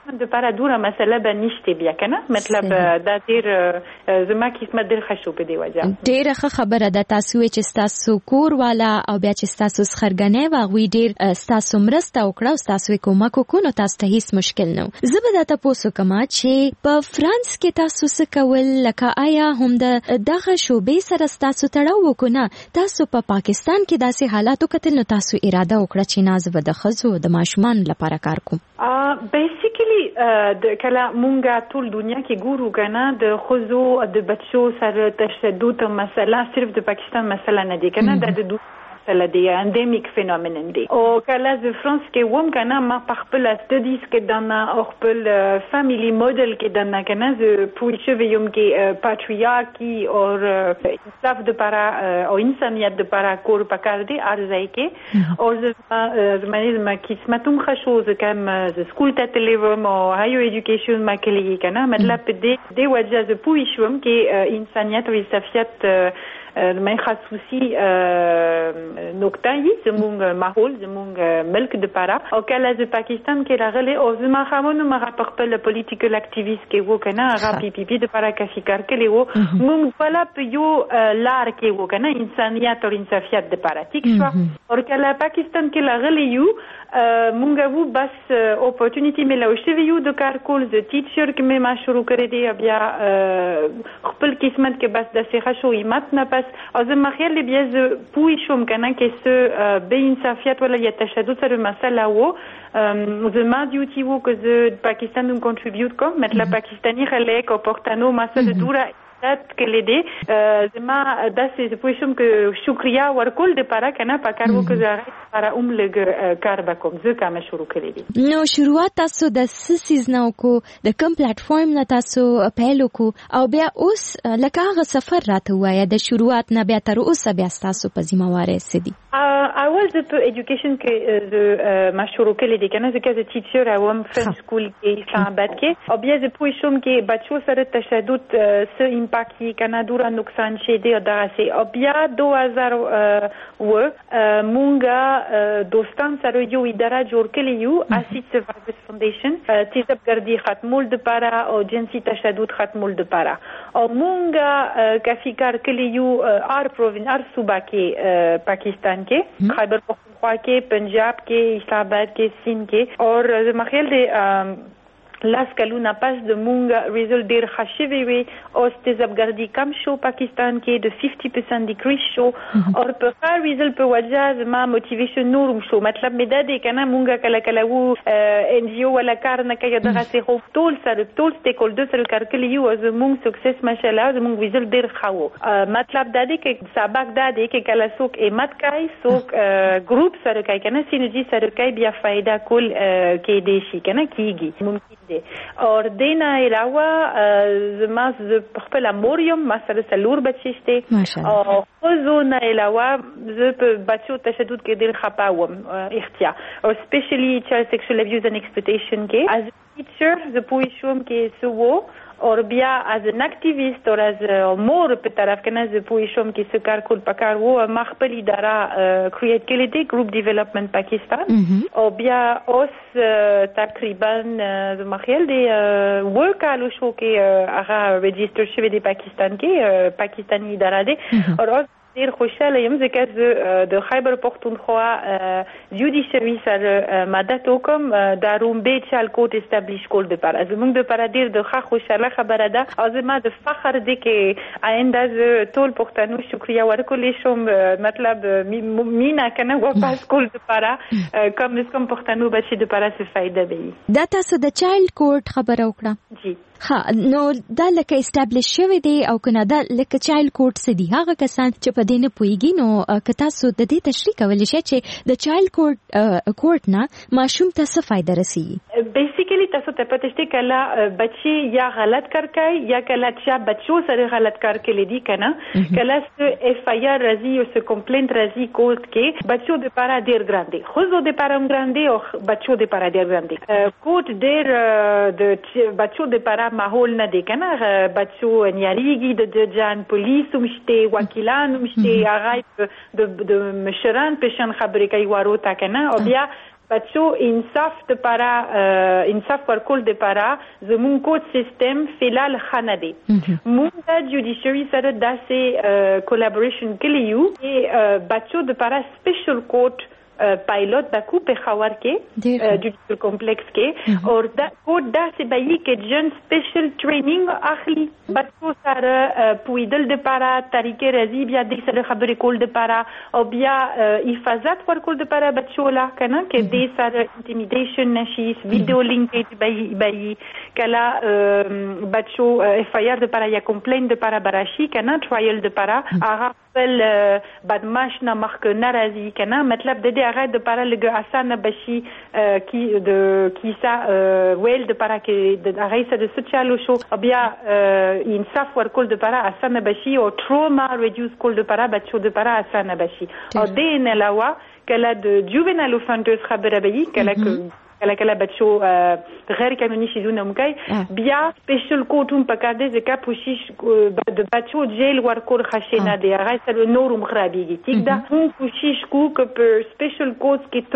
د لپاره دوره مسله به نشته بیا کنه مطلب دا ډیر زما قسمت ډیر خشو په دی وجه
ډیره خبره ده تاسو چې تاسو کور والا او بیا چې تاسو خرګنې واغوي ډیر تاسو مرسته وکړه او تاسو کومک وکړو تاسو ته هیڅ مشکل نه زه به دا تاسو کوم چې په فرانس کې تاسو څه کول لکه آیا هم د دغه شوبې سره تاسو تړاو وکړه تاسو په پا پاکستان کې داسې حالاتو کتل نو تاسو اراده وکړه چې ناز به د خزو د ماشومان لپاره کار کوم
بیسیکلی د کله مونږه ټول دنیا کې ګورو کنه د خزو د بچو سره تشدد مسله صرف د پاکستان مسله نه دی کنه د مسله دی اندیمیک فینومنن دی او کله د فرانس کې ووم کنه ما په خپل استادیز کې دنا او خپل فاميلي موډل کې دنا کنه د پوښتنیم کې پاتریارکی او انصاف د لپاره او انسانیت د لپاره کور پکار دی ارزای کې او زمانه ما قسمتوم خشو زکم د سکول ته تلوم او هایو ایجوکیشن ما کلی کنه مطلب دې د وجه د پوښتنیم کې انسانیت او انصافیت مې خصوصي نقطه یې زموږ ماحول زموږ ملک د لپاره او کله د پاکستان کې راغلي او زما خمنو ما په خپل پولیټیکل اکټیویست کې وو کنه هغه پی پی پی د لپاره کافي کار کړی وو موږ په لا په یو لار کې وو کنه انسانیت او انصافیت د لپاره ټیک شو او کله پاکستان کې راغلي یو مونږ وو بس اپورتونټی ملو شوی یو د کار کول د ټیچر کې مې ما شروع کړی دی بیا خپل قسمت کې بس د څه شو ایمت نه او زه مخیل بیا زه پوی شوم کنه که سه به انصافیت ولا یا تشدد سره مسئله و زما دیوتی و که زه پاکستان دون کنتریبیوت کم مثلا پاکستانی خلک و پختانو مسئله دوره کلی دی زما داسې زه پوه شوم که شکریا ورکول دپاره که نه پکار و که زه هغې دپاره هم لږ کار به کوم زه کامه شروع کړی دي
نو شروعات تاسو د څه څیز نه وکړو د کوم پلیټفارم نه تاسو پیل وکړو او بیا اوس لکه هغه سفر راته ووایه د شروعات نه بیا تر اوسه بیا ستاسو په ذمهواری څه دي
اول زه په ایجوکیشن کې زه ما شروع کړی دی که نه ځکه زه ټیچر وم فرنچ سکول کې اسلام آباد کې او بیا زه پوه شوم که بچو سره تشدد څه امپاکت کنه دورا نقصان شده دغه او بیا دو هزار و مونږه دوستان سره یو اداره جوړ کړی یو اسید سروایورز فاونډیشن تیزابګردي ختمول د لپاره او جنسي تشدد ختمول د لپاره او مونږه کافي کار کړی یو ار پرووینس ار صوبه کې پاکستان کې خیبر پختونخوا کې پنجاب کې اسلام آباد کې سند کې اور مخیل دی لاس کلونه پس د مونږ ریزلټ ډیر ښه شوی وي او تیزابګردي کم شو پاکستان کې د پنځه درصد ډیکریز شو او په هر ریزلټ په وجه زما موټیویشن نورم شو مطلب مې دا دی کنه مونږ کله کله وو ان جی او ولا کار نه کوي دغه څه خو ټول سره ټول سټیک هولډر سره کار کوي او زموږ سکسس ماشاءالله زموږ ریزلټ ډیر ښه وو مطلب دا دی چې سبق دا دی چې کله څوک همت کوي څوک ګروپ سره کوي کنه سینرژي سره کوي بیا فائدہ کول کې دی شي کنه کیږي ممکن اور دینا علاوه زما په خپل موریم ما سره څلور بچی شته او خو نه علاوه زه په بچو تشدد کې ډیر خپه وم اختیا او سپیشلی چایلډ سیکشوال ابیوز اند ایکسپلویټیشن کې از ټیچر زه پوه شوم کې سو وو اور بیا از ان اکټیویست اور از مور په طرف کې نه زه پوه شوم کې څه کار کول پکار وو ما خپل اداره کریټ کړې دی ګروپ ډیولپمنٹ پاکستان او بیا اوس تقریبا زما خیال دی ورکالو شو کې هغه ريجستر شوی دی پاکستان کې پاکستانی اداره دی او ډیر خوشاله یم ځکه زه د خیبر پختونخوا جوډیشري سره مدد وکم د رومبې چال کوټ استابلیش کول د لپاره زموږ د لپاره ډیر د ښه خوشاله خبره ده او زما د فخر دی کې آینده زه ټول پښتنو شکریا ورکولی شم مطلب مینا کنه واپس کول د لپاره کم از کم پښتنو بچي د لپاره څه فائدہ دی
دا تاسو د چایلډ کوټ خبره وکړه
جی
ها نو دا لکه استابلیش شوی دی او کنه دا لکه چایلډ کوټ څه دی هغه کسان چې په دې نه پوهیږي نو که تاسو د دې تشریح کولی شئ چې د چایلډ کوټ کوټ نه ماشوم ته څه فائدہ رسیږي
بیسیکلی تاسو ته پته شته کله بچي یا غلط کار کوي یا کله چې بچو سره غلط کار کوي دي کنه کله چې اف آی آر راځي او څه کمپلینټ راځي کوټ کې بچو د لپاره ډیر ګران دي خو د لپاره هم ګران دي او بچو د لپاره ډیر ګران دي کوټ ډیر د بچو د لپاره ماحول نه دی کنه بچو نیاریږي د جان پولیس مشته وکیلان مشته هغه د د مشران پېشن خبرې کوي ورو تا کنه او بیا بچو انصاف د پاره انصاف ورکول د پاره زمون کوډ سیستم فلال خانه دی مونږ د جوډیشري سره داسې کولابوریشن کلیو بچو د پاره سپیشل کوډ پایلوت بکو په خاور کې جوډیشل کمپلیکس کې او دا کوډ داسې به یې کې جن سپیشل ټریننګ اخلي بچو سره پویدل د پاره طریقې راځي بیا د سره خبرې کول د پاره او بیا حفاظت ورکول د پاره بچو لا کنه کې د سره انټیمیډیشن نشي ویډیو لینک به به کلا بچو اف آی آر د پاره یا کمپلین د پاره براشي کنه ټرایل د پاره هغه بل بدمعش نه مخک ناراضي کنه مطلب د دې هغه د پاره لګ اسانه بشي کی د کیسه ویل د پاره کې د هغه سره د سوچالو شو بیا انصاف ورکول د پاره اسانه بشي او تروما ریډیوس کول د پاره بچو د پاره اسانه بشي او د نه علاوه کله د جوونال اوفندرز خبره به کله کله کله بچو غیر قانوني شیزونه مکای بیا سپیشل کوټوم پکاده ځکه پوشش د بچو جیل ورکول خشنه دی هغه سره نورم خرابېږي ټیک ده مون کوشش کو ک په سپیشل کوټ کې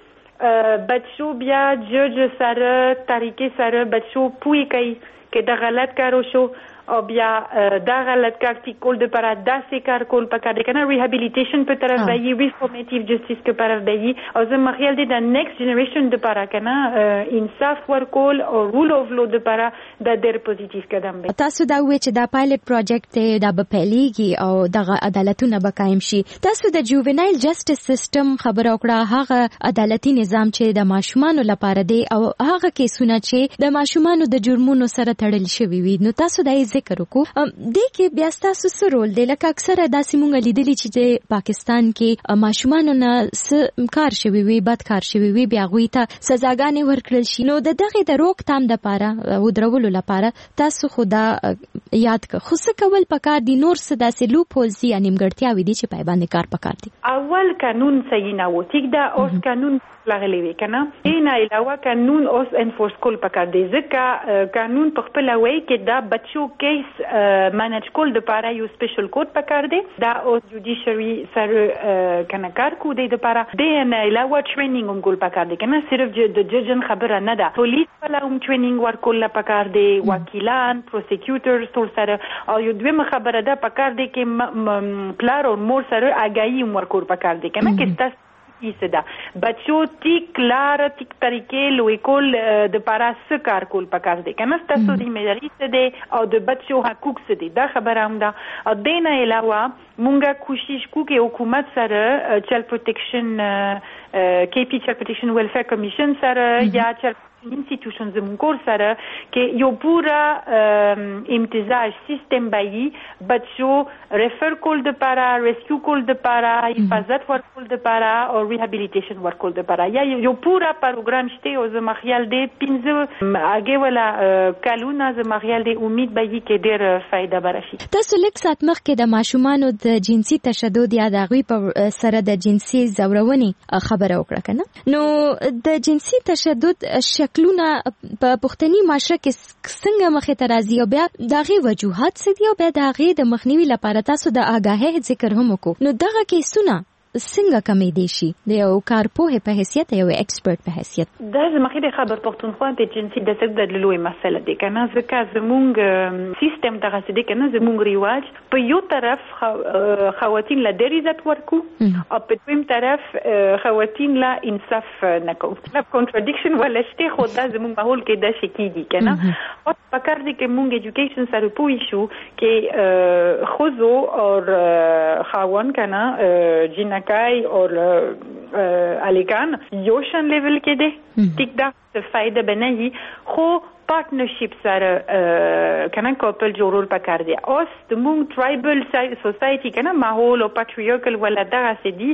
ترو بچو بیا جج سره طریقې سره بچو پوي کوي کې د غلط کارو شو او بیا دا غلط کار چې کول د پاره داسې کار کول پکاره کنه ریهابیلیټیشن په طرف دی ریفورماتیو جسټیس په طرف دی او زه مخیل دي د نیکست جنریشن د پاره کنه انصاف ورکول او رول اف لو د پاره د ډېر پوزټیو قدم دی
تاسو دا وی چې دا پایلټ پروجیکټ ته د بپلیږي او د عدالتونو به قائم شي تاسو د جوونایل جسټیس سیستم خبر او کړه هغه عدالتي نظام چې د ماشومان لپاره دی او هغه کیسونه چې د ماشومان د جرمونو سره تړل شوی وي نو تاسو د ذکر وکړو د کې بیا تاسو سره رول دی لکه اکثره داسې مونږ لیدلی چې د پاکستان کې ماشومانو نه کار شوی وي بد کار شوی وي بیا غوي ته سزاګانې ورکړل شي نو د دغه د روک تام د پاره او درولو لپاره تاسو خدا یاد ک خو څه کول پکار دي نور څه داسې لوپ هولز یا نیمګړتیاوې دي چې پایبند کار پکار دي
اول قانون صحیح نه و ټیک دا اوس قانون لغلی وی کنه اینا علاوه قانون اوس انفورس کول پکار دی ځکه قانون په خپل وای کې دا بچو کیس مانج کول د پاره یو سپیشل کوډ پکار دی دا اوس جوډیشري سره کنه کار کو دی د پاره دی نه علاوه ټریننګ هم کول پکار دی کنه صرف د ججن خبره نه ده پولیس ولا هم ټریننګ ورکول پکار دی وکیلان پروسیکیوټر ټول سره او یو دویمه خبره ده پکار دی کې پلار او مور سره اگاهی هم ورکول پکار دی کنه کې تاسو ایسدا بچو ټیک لار ټیک طریقې لوي کول د پاره څه کار کول پکار دي کنه تاسو د مېری څه دي او د بچو حقوق څه دي دا خبره هم ده او دینه علاوه مونږه کوشش کوو چې حکومت سره چایلډ پروټیکشن کې پی چایلډ پروټیکشن ویلفیر کمیشن سره یا چایلډ انسټیټیوشنز مونږ سره کې یو پورا امتزاج سیستم بایي بچو ریفر کول د پاره ریسکیو کول د پاره حفاظت ورکول د پاره او ریهابیلیټیشن ورکول د پاره یا یو پورا پروګرام شته او زما خیال دی پنځه هغه ولا کالونه زما خیال دی امید بایي کې ډېر فائدہ برشي
تاسو لیک سات مخ کې د ماشومانو د جنسي تشدد یا د غوي په سره د جنسي زورونې خبره وکړه کنه نو د جنسي تشدد شکلونه په پښتني معاشره کې څنګه مخې ته راځي او بیا دغه وجوهات څه دي او بیا دغه د مخنیوي لپاره تاسو د آگاهۍ ذکر هم وکړو نو دغه کیسونه څنګه کمی دي شي د یو کارپوه په حیثیت یو ایکسپرت په حیثیت
دا زمخې د خبر پښتونخوا د جنسي د تشدد لوی مسله ده کنه ځکه زمونږ سیستم دغه څه دي کنه زمونږ ریواج په یو طرف خواتین له ډېر عزت ورکو او په دویم طرف خواتین له انصاف نه کوو دا کنټرډیکشن ولا شته خو دا زمونږ ماحول کې د شکیږي کنه او په کار دي کې مونږ ایجوکیشن سره پوي شو کې خوزو او خاون کنه جن کای اور الیکان یوشن لیول کې دي ټیک دا فائدہ بنئ خو پارټنرشپ سره کنه کوپل جوړول پکار دي اوس د مونږ ټرایبل سوسایټي کنه ماحول او پاتریارکل ولا دغه سدي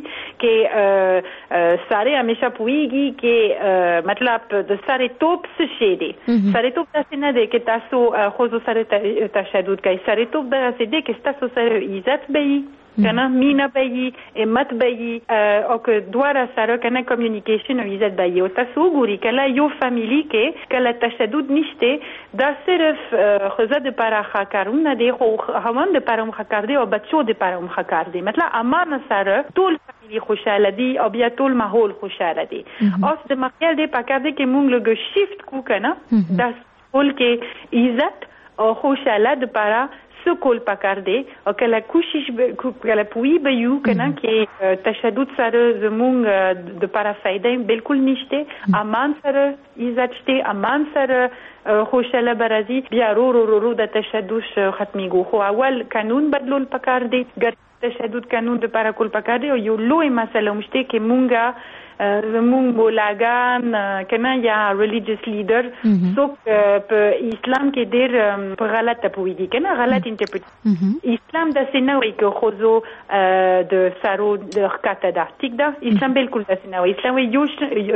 کې ساره همیشه پويږي کې مطلب د ساره توپ څه شي دي ساره توپ تاسو نه دي کې تاسو خو سره تشدد کوي ساره توپ دغه سدي کې تاسو سره عزت به کنه مینا به همت به او که دواره سره کنه کمیونیکیشن او عزت به او تاسو ګوري کله یو فامیلی کې کله تشدد نشته دا صرف خزه د پاره خاکارونه دی خو همان د پاره مخکار دی او بچو د پاره مخکار دی مطلب امان سره ټول فامیلی خوشاله دي او بیا ټول ماحول خوشاله دي اوس د مخیل دی پکار دی کې مونږ لږ شیفت کو کنه دا ټول کې عزت او خوشاله د پاره سکول پکار دی او کله کوشش کله پوی به یو کنه کې تشدد سره زمونږ د پاره فائدې بالکل نشته امان سره عزت شته امان سره خوشاله برازي بیا رو رو رو, رو د تشدد ختمي ګو خو اول قانون بدلول پکار دی ګر تشدد قانون د پاره کول پکار دی او یو لوی مسله مشته کې مونږه زمونږ بولاګان کنه یا ریلیجیس لیډر څوک په اسلام کې ډېر په غلطه پوي دي کنه غلط انټرپریټ اسلام د سينوي کې خوځو د سارو د حقته ده ټیک ده اسلام بالکل د سينوي اسلام یو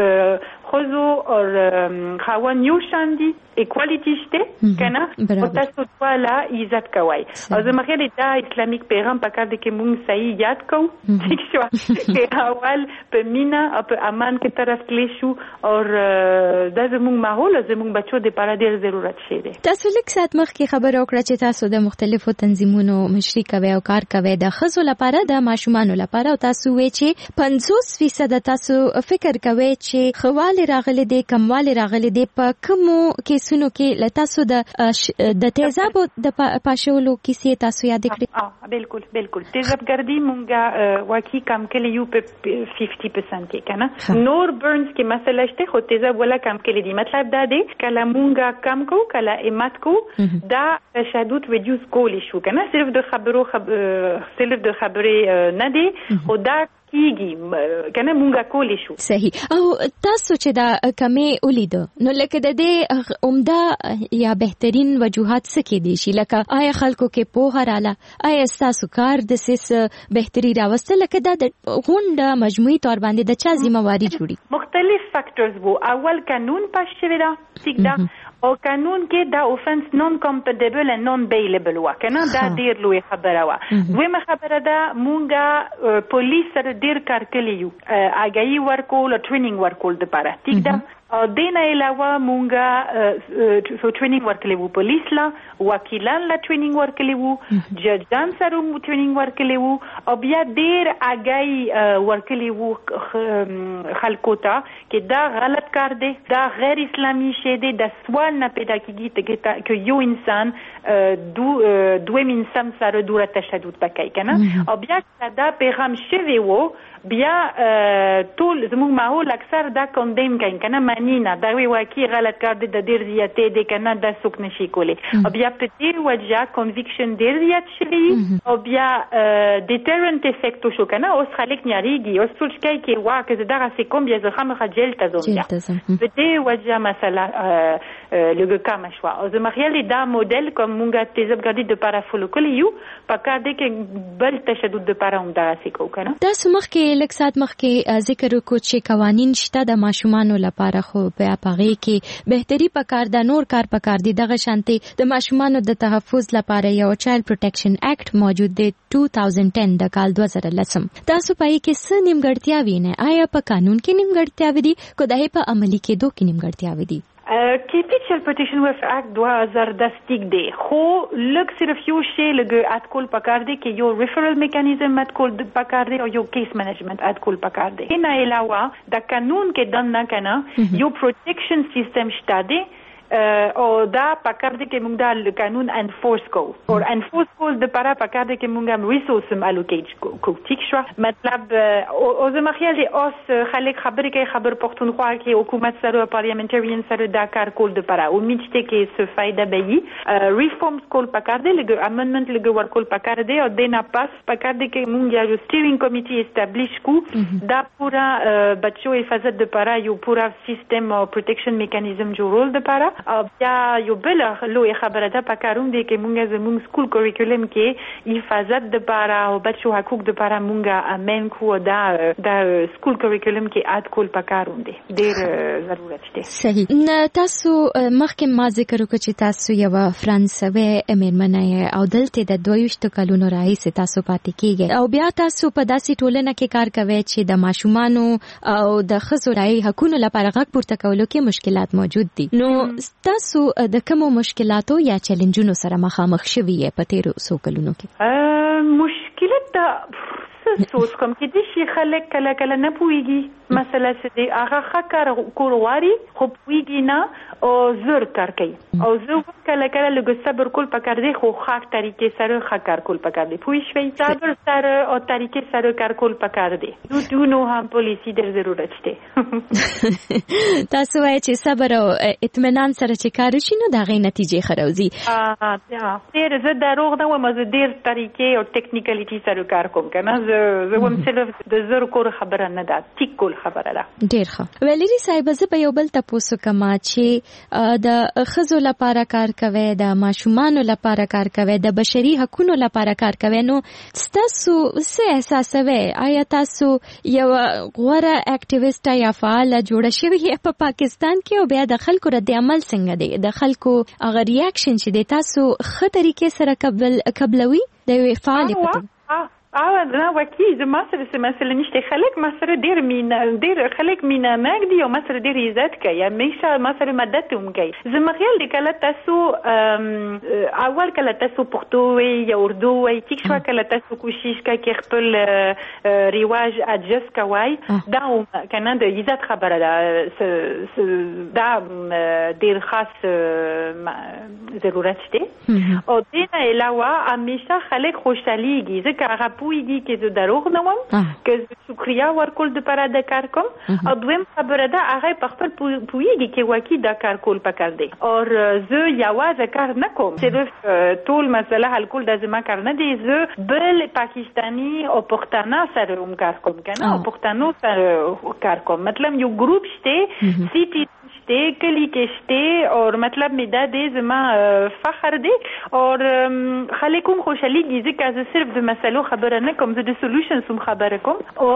خوځو او خوان یو شاندي ایکوالیټی شته کنه او تاسو ټول عزت کوي او زما خیال دا اسلامیک پیغام پکار دي کې مونږ صحیح یاد کوو ٹھیک شو چې اول په مینا او په امان کې طرف تللی شو او د زموږ ماحول زموږ بچو د لپاره ډېر ضرورت شي دی
تاسو لیک سات مخکې خبر وکړه چې تاسو د مختلفو تنظیمونو مشري کوي او کار کوي د خزو لپاره د ماشومان لپاره او تاسو وی چې پنځوس فیصد تاسو فکر کوي چې خواله راغلي دي کمواله راغلي دي په کومو کیسونو کې لتاسو د د تیزاب د پاشولو کیسې تاسو یاد کړئ
اه بالکل بالکل تیزاب ګردي مونږه واکي کم کلی یو په پنځه درصد کې کنه نور برنز کې مسله شته خو تیزاب ولا کم کلی دي مطلب دا دی کله مونږه کم کو کله امات کو دا تشدد ریډیوس کولی شو کنه صرف د خبرو خب... صرف د خبرې نه دی خو دا کیږي کنه مونږه کولی شو
صحیح او تاسو چې دا کمې ولید نو لکه د دې عمده یا بهترین وجوهات څه کې دي شي لکه آیا خلکو کې پوهه رااله آیا تاسو کار د سیس بهتري راوستل لکه دا غونډه مجموعي تور باندې د چا ذمہواری جوړي
مختلف فاکټورز وو اول قانون پاس شوی دا ټیک دا او قانون کې دا اوفنس نون کمپټیبل اند نون بیلیبل وکنه دا ډیر لوی خبره وا ومه خبره ده مونږه پولیس سره ډیر کار کوي یو اګای ورکول ټریننګ ورکول د پاره ټیک ده او دینه علاوه مونږه سو ټریننګ ورکلی وو پولیس لا وکیلان لا ټریننګ ورکلی وو ججان سره مو ټریننګ ورکلی وو او بیا ډیر اګای ورکلی وو خلکو ته چې دا غلط کار دی دا غیر اسلامي شی دی د سوال نه پیدا کیږي چې یو انسان دو دویم انسان سره دوره تشدد پکای کنه او بیا دا پیغام شوی وو بیا ټول زموږ ماحول اکثر دا کاندیم کوي کنه معنی نه دا وی واکي غلط کار دی د ډیر زیاتې دی کنه د څوک نشي کولی او بیا په دې وجه کنویکشن ډیر زیات شي او بیا ډیټرنت افیکټ شو کنه اوس خلک نیاریږي اوس څوک کوي چې واکه زداغه سي کوم بیا زخه مخه جیل ته زوم په دې وجه مثلا لږ کم شو او زما خیال دا مدل کوم مونږه تیزاب ګرځي د پاره فولو کولی یو پکار دی کې بل تشدد د پاره هم دا سي کو کنه
دا سمخ کې لک سات مخ کې ذکر وکړو چې قوانين شته د ماشومان لپاره خو په پاغي کې بهتري پکار د نور کار پکار دي دغه شانتي د ماشومان د تحفظ لپاره یو چایلډ پروټیکشن اکټ موجود دی دو هزار دس د کال دوه زره لسم تاسو پای کې څه نیمګړتیاوي نه آیا په قانون کې نیمګړتیاوي دي کو دای په عملی کې دوه کې نیمګړتیاوي دي
کیپی چل پټیشن ورف اکټ دوه هزار دس ټیک دی خو لږ صرف یو شی لږ اتکول پکار دی کې یو ریفرل میکانیزم اتکول پکار دی او یو کیس منیجمنت اتکول پکار دی نه علاوه د قانون کې دن نه کنه یو پروټیکشن سیستم شته دی او دا پکار دی کې موږ د قانون انفورس کو او انفورس کول د لپاره پکار دی کې موږ هم ریسورس هم الوکیټ کو ټیک شو مطلب او زما خیال دی اوس خلک خبرې کوي خبر پښتونخوا کې حکومت سره پارلیمنټریان سره دا کار کول د لپاره امید شته کې څه فائدہ به وي ریفورمز کول پکار دی لګ امندمنت لګ ورکول پکار دی او دینا پاس پکار دی کې موږ یو سټیرینګ کمیټي استابلیش کو دا پورا بچو حفاظت د لپاره یو پورا سیستم او پروټیکشن میکانیزم جوړول د لپاره او بیا یو بل لوی خبره ده په کاروم دی کې مونږ زموږ سکول کوریکولم کې حفاظت د بارا او بچو حقوق د بارا مونږه امن کو دا د سکول کوریکولم کې اد کول په کاروم دی ډیر ضرورت دی.
صحیح. تاسو مخکې ما ذکر وکړ چې تاسو یو فرانسوي میرمنه او دلته د دویشت کلونو راهیسې تاسو پاتې کیږئ او بیا تاسو په داسې ټولنه کې کار کوي چې د ماشومانو او د ښځو رایې حقوقو لپاره غږ پورته کولو کې مشکلات موجود دي. نو تاسو د کومو مشکلاتو یا چیلنجونو سره مخامخ شوي یې په تیرو څو کلونو کې؟
مشکلات د سوچ کوم کې دي چې خلک کله کله نه پوهیږي مسله څه دی، هغه ښه کار کول غواړي خو پوهیږي نه او زر کار کوي او زه کله کله لږ صبر کول پکار دی خو ښه طریقې سره ښه کار کول پکار دی. پوه شوئ؟ صبر سره او طریقې سره کار کول پکار دی. نو دونو هم پالیسي ډېر ضرورت دی.
تاسو وایئ چې صبر او اطمینان سره چې کار وشي نو د هغې نتیجې ښه راوځي.
ډېر زه دروغ نه وایم، زه ډېر طریقې او ټکنیکلیټي سره کار کوم که نه. زه وایم صرف د زر کور خبره نه ده، ټیک کول خبره ده.
ډېر ښه. ویلري صاحب، زه به یو بل تپوس وکړم چې د ښځو لپاره کار کوئ، د ماشومانو لپاره کار کوئ، د بشري حقوقو لپاره کار کوئ، نو ستاسو څه احساسوئ؟ آیا تاسو یو غوره اکټیویسټه یا فعاله جوړه شوې یې په پاکستان کې او بیا د خلکو رد عمل څنګه دی؟ د خلکو هغه ریاکشن چې دی تاسو ښه طریقې سره قبل قبلوي د یوې فعالې په توګه؟
او نه وکی زما سره څه مسله نشته. خلک ما سره ډېر مینه ډېر خلک مینه ناک دي او ما سره ډېر عزت کوي، همیشه ما سره مدد هم کوي. زما خیال دی کله تاسو اول کله تاسو پښتو وي یا اردو وي ټیک شو، کله تاسو کوشش کوي چې خپل رواج اډجست کوئ، دا کنه د عزت خبره ده، دا ډېر خاص ضرورت دی. او دې نه علاوه همیشه خلک خوشحالیږي ځکه هغه پوهیږي چې زه دروغ نه وم، که زه شکریا ورکول دپاره د کار کوم. او دویم خبره ده هغه په خپل پوهیږي چې واقعي دا کار کول پکار دی. او زه یوازې کار نه کوم، صرف ټول مسله حل کول دا زما کار نه دی. زه بل پاکستانی او پښتانه سره هم کار کوم که نه، او پښتنو سره کار کوم. مطلب یو ګروپ شته، سیټي شته، کلی کې شته، او مطلب می دا دی زما فخر دی. او خلک هم خوشحالیږي ځکه زه صرف د مسلو خبره نه کوم، زه د سولوشنز هم خبره کوم. او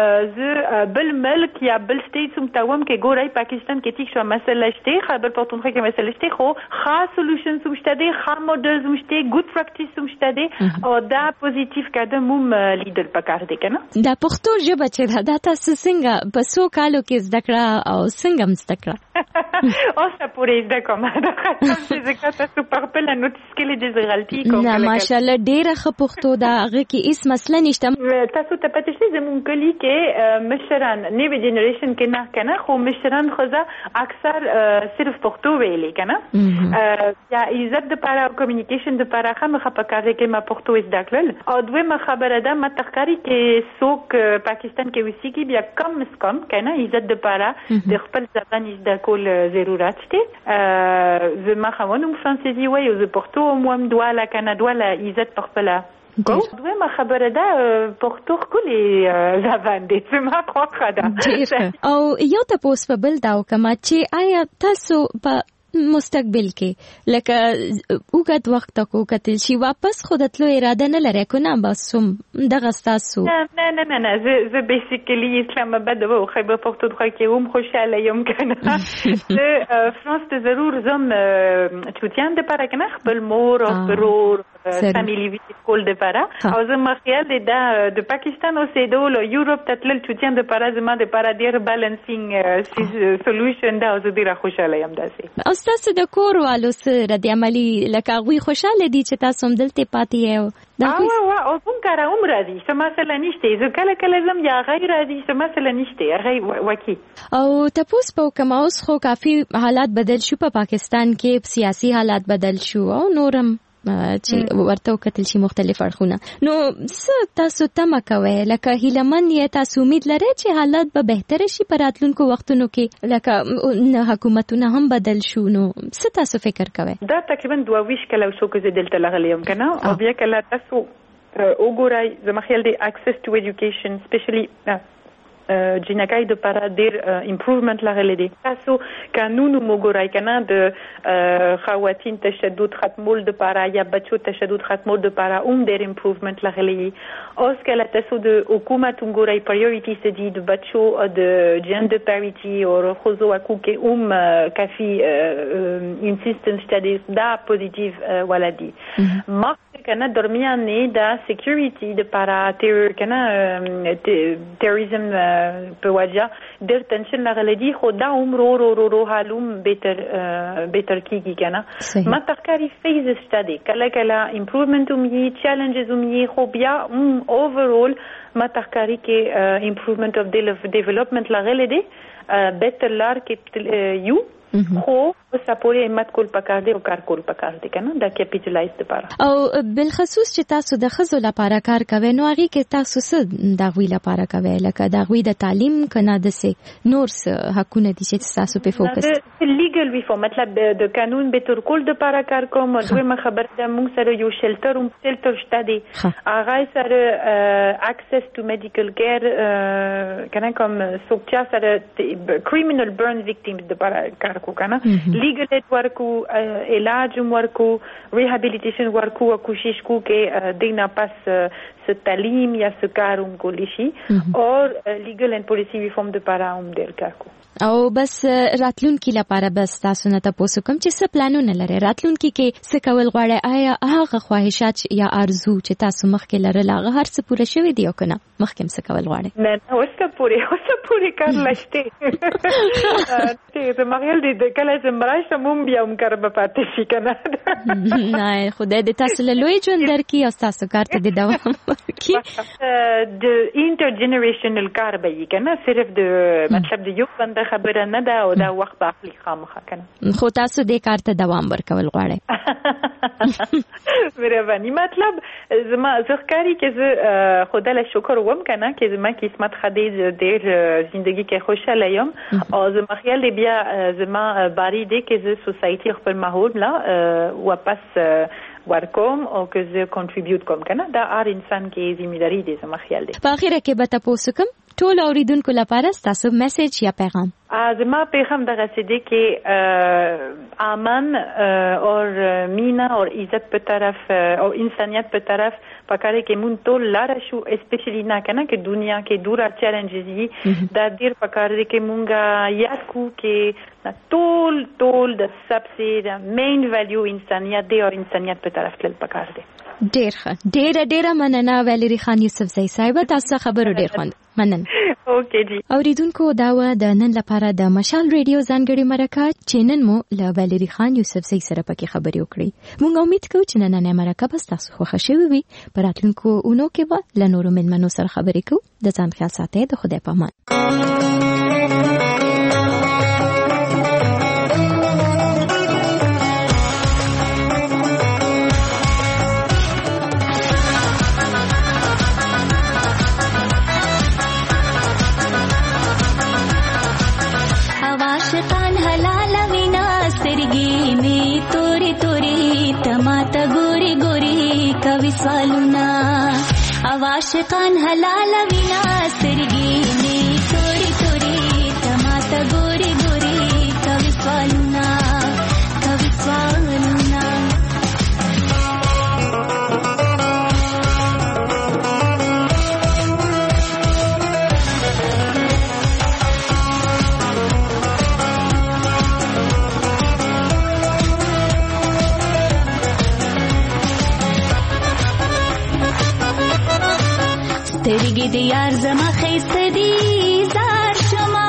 زه بل ملک یا بل سټیټ هم ته وایم چې ګورئ پاکستان کې ټیک شو مسله شته، خیبر پختونخوا کې مسله شته، خو خاص سولوشنز هم شته دي، خاص موډلز هم شته، ګډ پریکټیس هم شته دي، او دا پوزټیو قدم هم لیدل پکار دی که نه.
دا پښتو ژبه چې ده دا تاسو څنګه په څو کالو کې زده کړه او څنګه هم زده کړه؟
اوسه پورې زده کوم، دا ختم چې ځکه تاسو په خپله نوټس کړي دي غلطي کوم.
نه ماشاءالله ډېره ښه پښتو ده، هغه کې هېڅ مسله نشته.
تاسو ته پته شته زموږ کلي کې مشران نوی جنریشن کې نه که نه، خو مشران ښځه اکثر صرف پښتو ویلې که نه، یا عزت دپاره او کمیونیکیشن دپاره خامخا پکار دی چې ما پښتو زده کړل. او دویمه خبره ده ما ته ښکاري چې څوک پاکستان کې اوسېږي بیا کم از کم که نه عزت دپاره د خپل زبان زده کول ضرورت شته. زما خاوند هم فرانسوي وایي او زه پښتو هم وایم، دواړه که نه دواړه عزت په خپله کوم. دویمه خبره ده پښتو ښکلې زبان دی، زما خوښه ده.
او یو تپوس په بل دا وکړم چې آیا تاسو په مستقبل کې لکه اوږد وخت کو کتل شي واپس خو د تلو اراده نه لرئ که نه بس هم دغه ستاسو؟
نه نه نه نه زه بیسیکلي اسلام آباد او خیبر پختونخوا کې هم خوشحاله یم که نه. زه فرانس ته ضرور ځم چوتیان دپاره که نه، خپل مور او ورور فامیلي ویزیټ کول دپاره. او زما خیال دی دا د پاکستان اوسېدل او یوروپ ته تلل چوتیان دپاره زما دپاره ډېر بیلنسینګ سولوشن ده او زه ډېره خوشحاله یم داسې.
تاسو د کور والو سره د عملي لکه هغوی خوشحاله دي چې تاسو هم دلته پاتې یې؟
او او کوم کار هم راځي، څه مسله نشته. زه کله کله ځم یا هغه راځي، څه مسله نشته، هغه وکي.
او تپوس په کوم اوس خو کافي حالات بدل شو په پاکستان کې، سیاسي حالات بدل شو او نورم چې ورته وکتل شي مختلف اړخونه. نو څه تاسو تمه کوئ لکه هیلهمن یې تاسو امید لرئ چې حالات به بهتره شي په راتلونکو وختونو کې لکه حکومتونه هم بدل شو؟ نو څه تاسو فکر کوئ؟
دا تقریبا دوه ویشت کله شو که زه دلته راغلی یم که نه، او بیا کله تاسو وګورئ زما خیال دی access to education especially جنکای د لپاره ډیر امپروومنت لغلی دی. تاسو قانون وګورئ کنه د خواتین تشدد ختمول د لپاره یا بچو تشدد ختمول د لپاره هم ډیر امپروومنت لغلی. اوس کله تاسو د حکومت وګورئ پرایورټیز دي د بچو د جندر پیریټي او خصوصا حقوق هم کافي انسیستنس شته دا پوزیټیو ولدي. ما کنه درمیانه دا سکیوریټي د لپاره تیر کنه تروریزم په وجه ډېر تنشن لغلی دی خو دا عمر رو رو رو حالوم بهتر بهتر کیږي کنه. ما تخکاری فیز شته دی کله کله امپروومنت هم یي چیلنجز هم یي خو بیا اوورال ما تخکاری کې امپروومنت اف ډیولپمنٹ لغلی دی بهتر لار کې یو خو سپوري همت کول پکار دی او کار کول پکار دی کنه دا کیپټلایز لپاره.
او بالخصوص چې تاسو د خزو لپاره کار کوي نو هغه کې تاسو څه د غوي لپاره کوي لکه د غوي د تعلیم کنه د سه نور حقونه دي چې تاسو په فوکس
لیګل ریفورم مطلب د قانون به تر کول د لپاره کار کوم. دوی خبر ده موږ سره یو شلټر هم شلټر شته دی هغه سره اکسس ټو میډیکل کیر کنه کوم سوچا سره کریمینل برن ویکټیمز د لپاره کار کو کنه لیګل ایډ ورکو علاج ورکو ریهابیلیټیشن ورکو او کوشش کو کې دینا پس س تعلیم یا س کاروم کولی شي او لیګل اند پالیسی ریفورم د لپاره هم ډیر کار کو.
او بس راتلونکي لپاره بس تاسو نه تاسو کوم چې څه پلانونه لري راتلونکي کې څه کول غواړئ آیا هغه خواهشات یا ارزو چې تاسو مخکې لرل هغه هر څه پوره شوی دی او کنه مخکې څه کول غواړئ؟
نه نه اوسه پوره اوسه پوره کار لشته ته د مغیل د کله چې مرای شموم بیا هم کار به پاتې شي کنه.
نه خدای دې تاسو له لوی ژوند درکړي او تاسو کار ته د دوام ورکړي.
د انټر جنریشنل کار به یې کنه صرف د مطلب د یو بنده خبره نه ده او دا وخت به اخلي خامخا کنه
خو تاسو دې کار ته دوام ورکول غواړئ.
مهرباني مطلب زما زخکاری کې زه خدای له شکر وم کنه کې زما قسمت خدای ډېر ژوندۍ کې خوشاله یم او زما خیال دی بیا زما باری دی کې زه سوسایټي خپل ماحول لا واپس ورکوم او که زه کنټریبیوټ کوم کنه دا هر انسان کې ذمہداري دی زما خیال دی.
په اخر کې به تاسو کوم ټول اوریدونکو لپاره تاسو میسج یا پیغام؟
زما پیغام دغه سیدی کې امن او مینا او عزت په طرف او انسانیت په طرف پکاره کې مون ټول لار شو اسپیشلی نه کنه کې دنیا کې دورا چیلنجز دي دا ډیر پکاره کې مونږه یاد کو کې ټول ټول د سبسه مین ویلیو انسانیت دی او انسانیت په طرف تل پکاره دی.
ډیر ښه ډیر ډیر مننه ویلری خان یوسف زئی صاحب تاسو خبرو ډیر خوند مننه.
اوکې جی
اوریدونکو دا و د نن لپاره د مشال ریډیو ځانګړي مرکه چې نن مو له ویلری خان یوسف زئی سره پکې خبرې وکړې. موږ امید کوو چې نن نه مرکه به تاسو خوښ شوي وي. په راتلونکو اونو کې به له نورو مېلمنو سره خبرې کوو. د ځان خیال ساتئ. د خدای په امان.
आवाशकान हलाल विना सिरगी में तोरी तोरी टमाटा गोरी गोरी कवि स्वालुना कवि स्वालुना ترګي د یار زما خيسته دي زار شما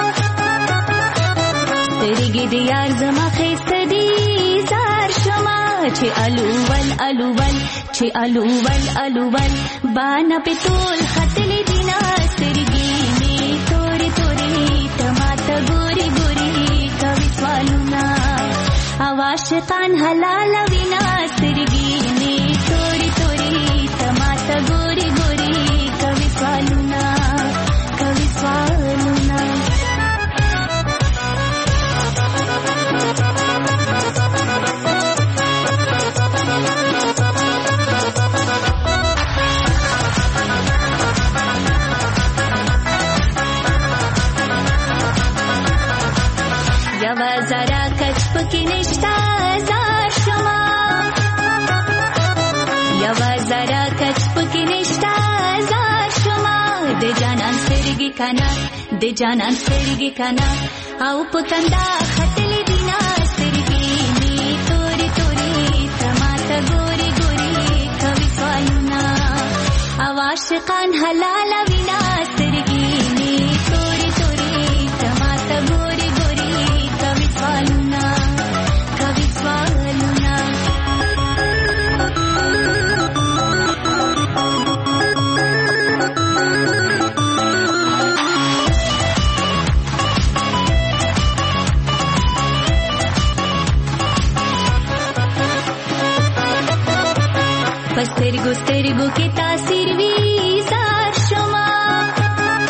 ترګي د یار زما خيسته دي زار شما چې الوول الوول چې الوول الوول باندې پتول خطلې دینا ترګي می توري توري ټماټر ګوري ګوري کوي سوالونه आवाशकान हलाल विना तرګي می توري توري ټماټر ګوري ګوري कवि स्वालुना कवि स्वालुना زار شما یوا زرا کچ پکې نشتا زار شما د جانان سترګې کنا د جانان سترګې کنا او پتندا خطل دینا سترګې ني توري توري تماته ګوري ګوري کوي سوالونه او عاشقان حلال وینا سترګې ني توري توري تماته ګوري ګوري کوي سوالونه کوي سوالونه پسترګو سترګو کې تاثیر وی زار شما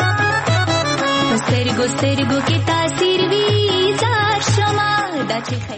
پسترګو سترګو کې تاثیر وی زار شما دا چې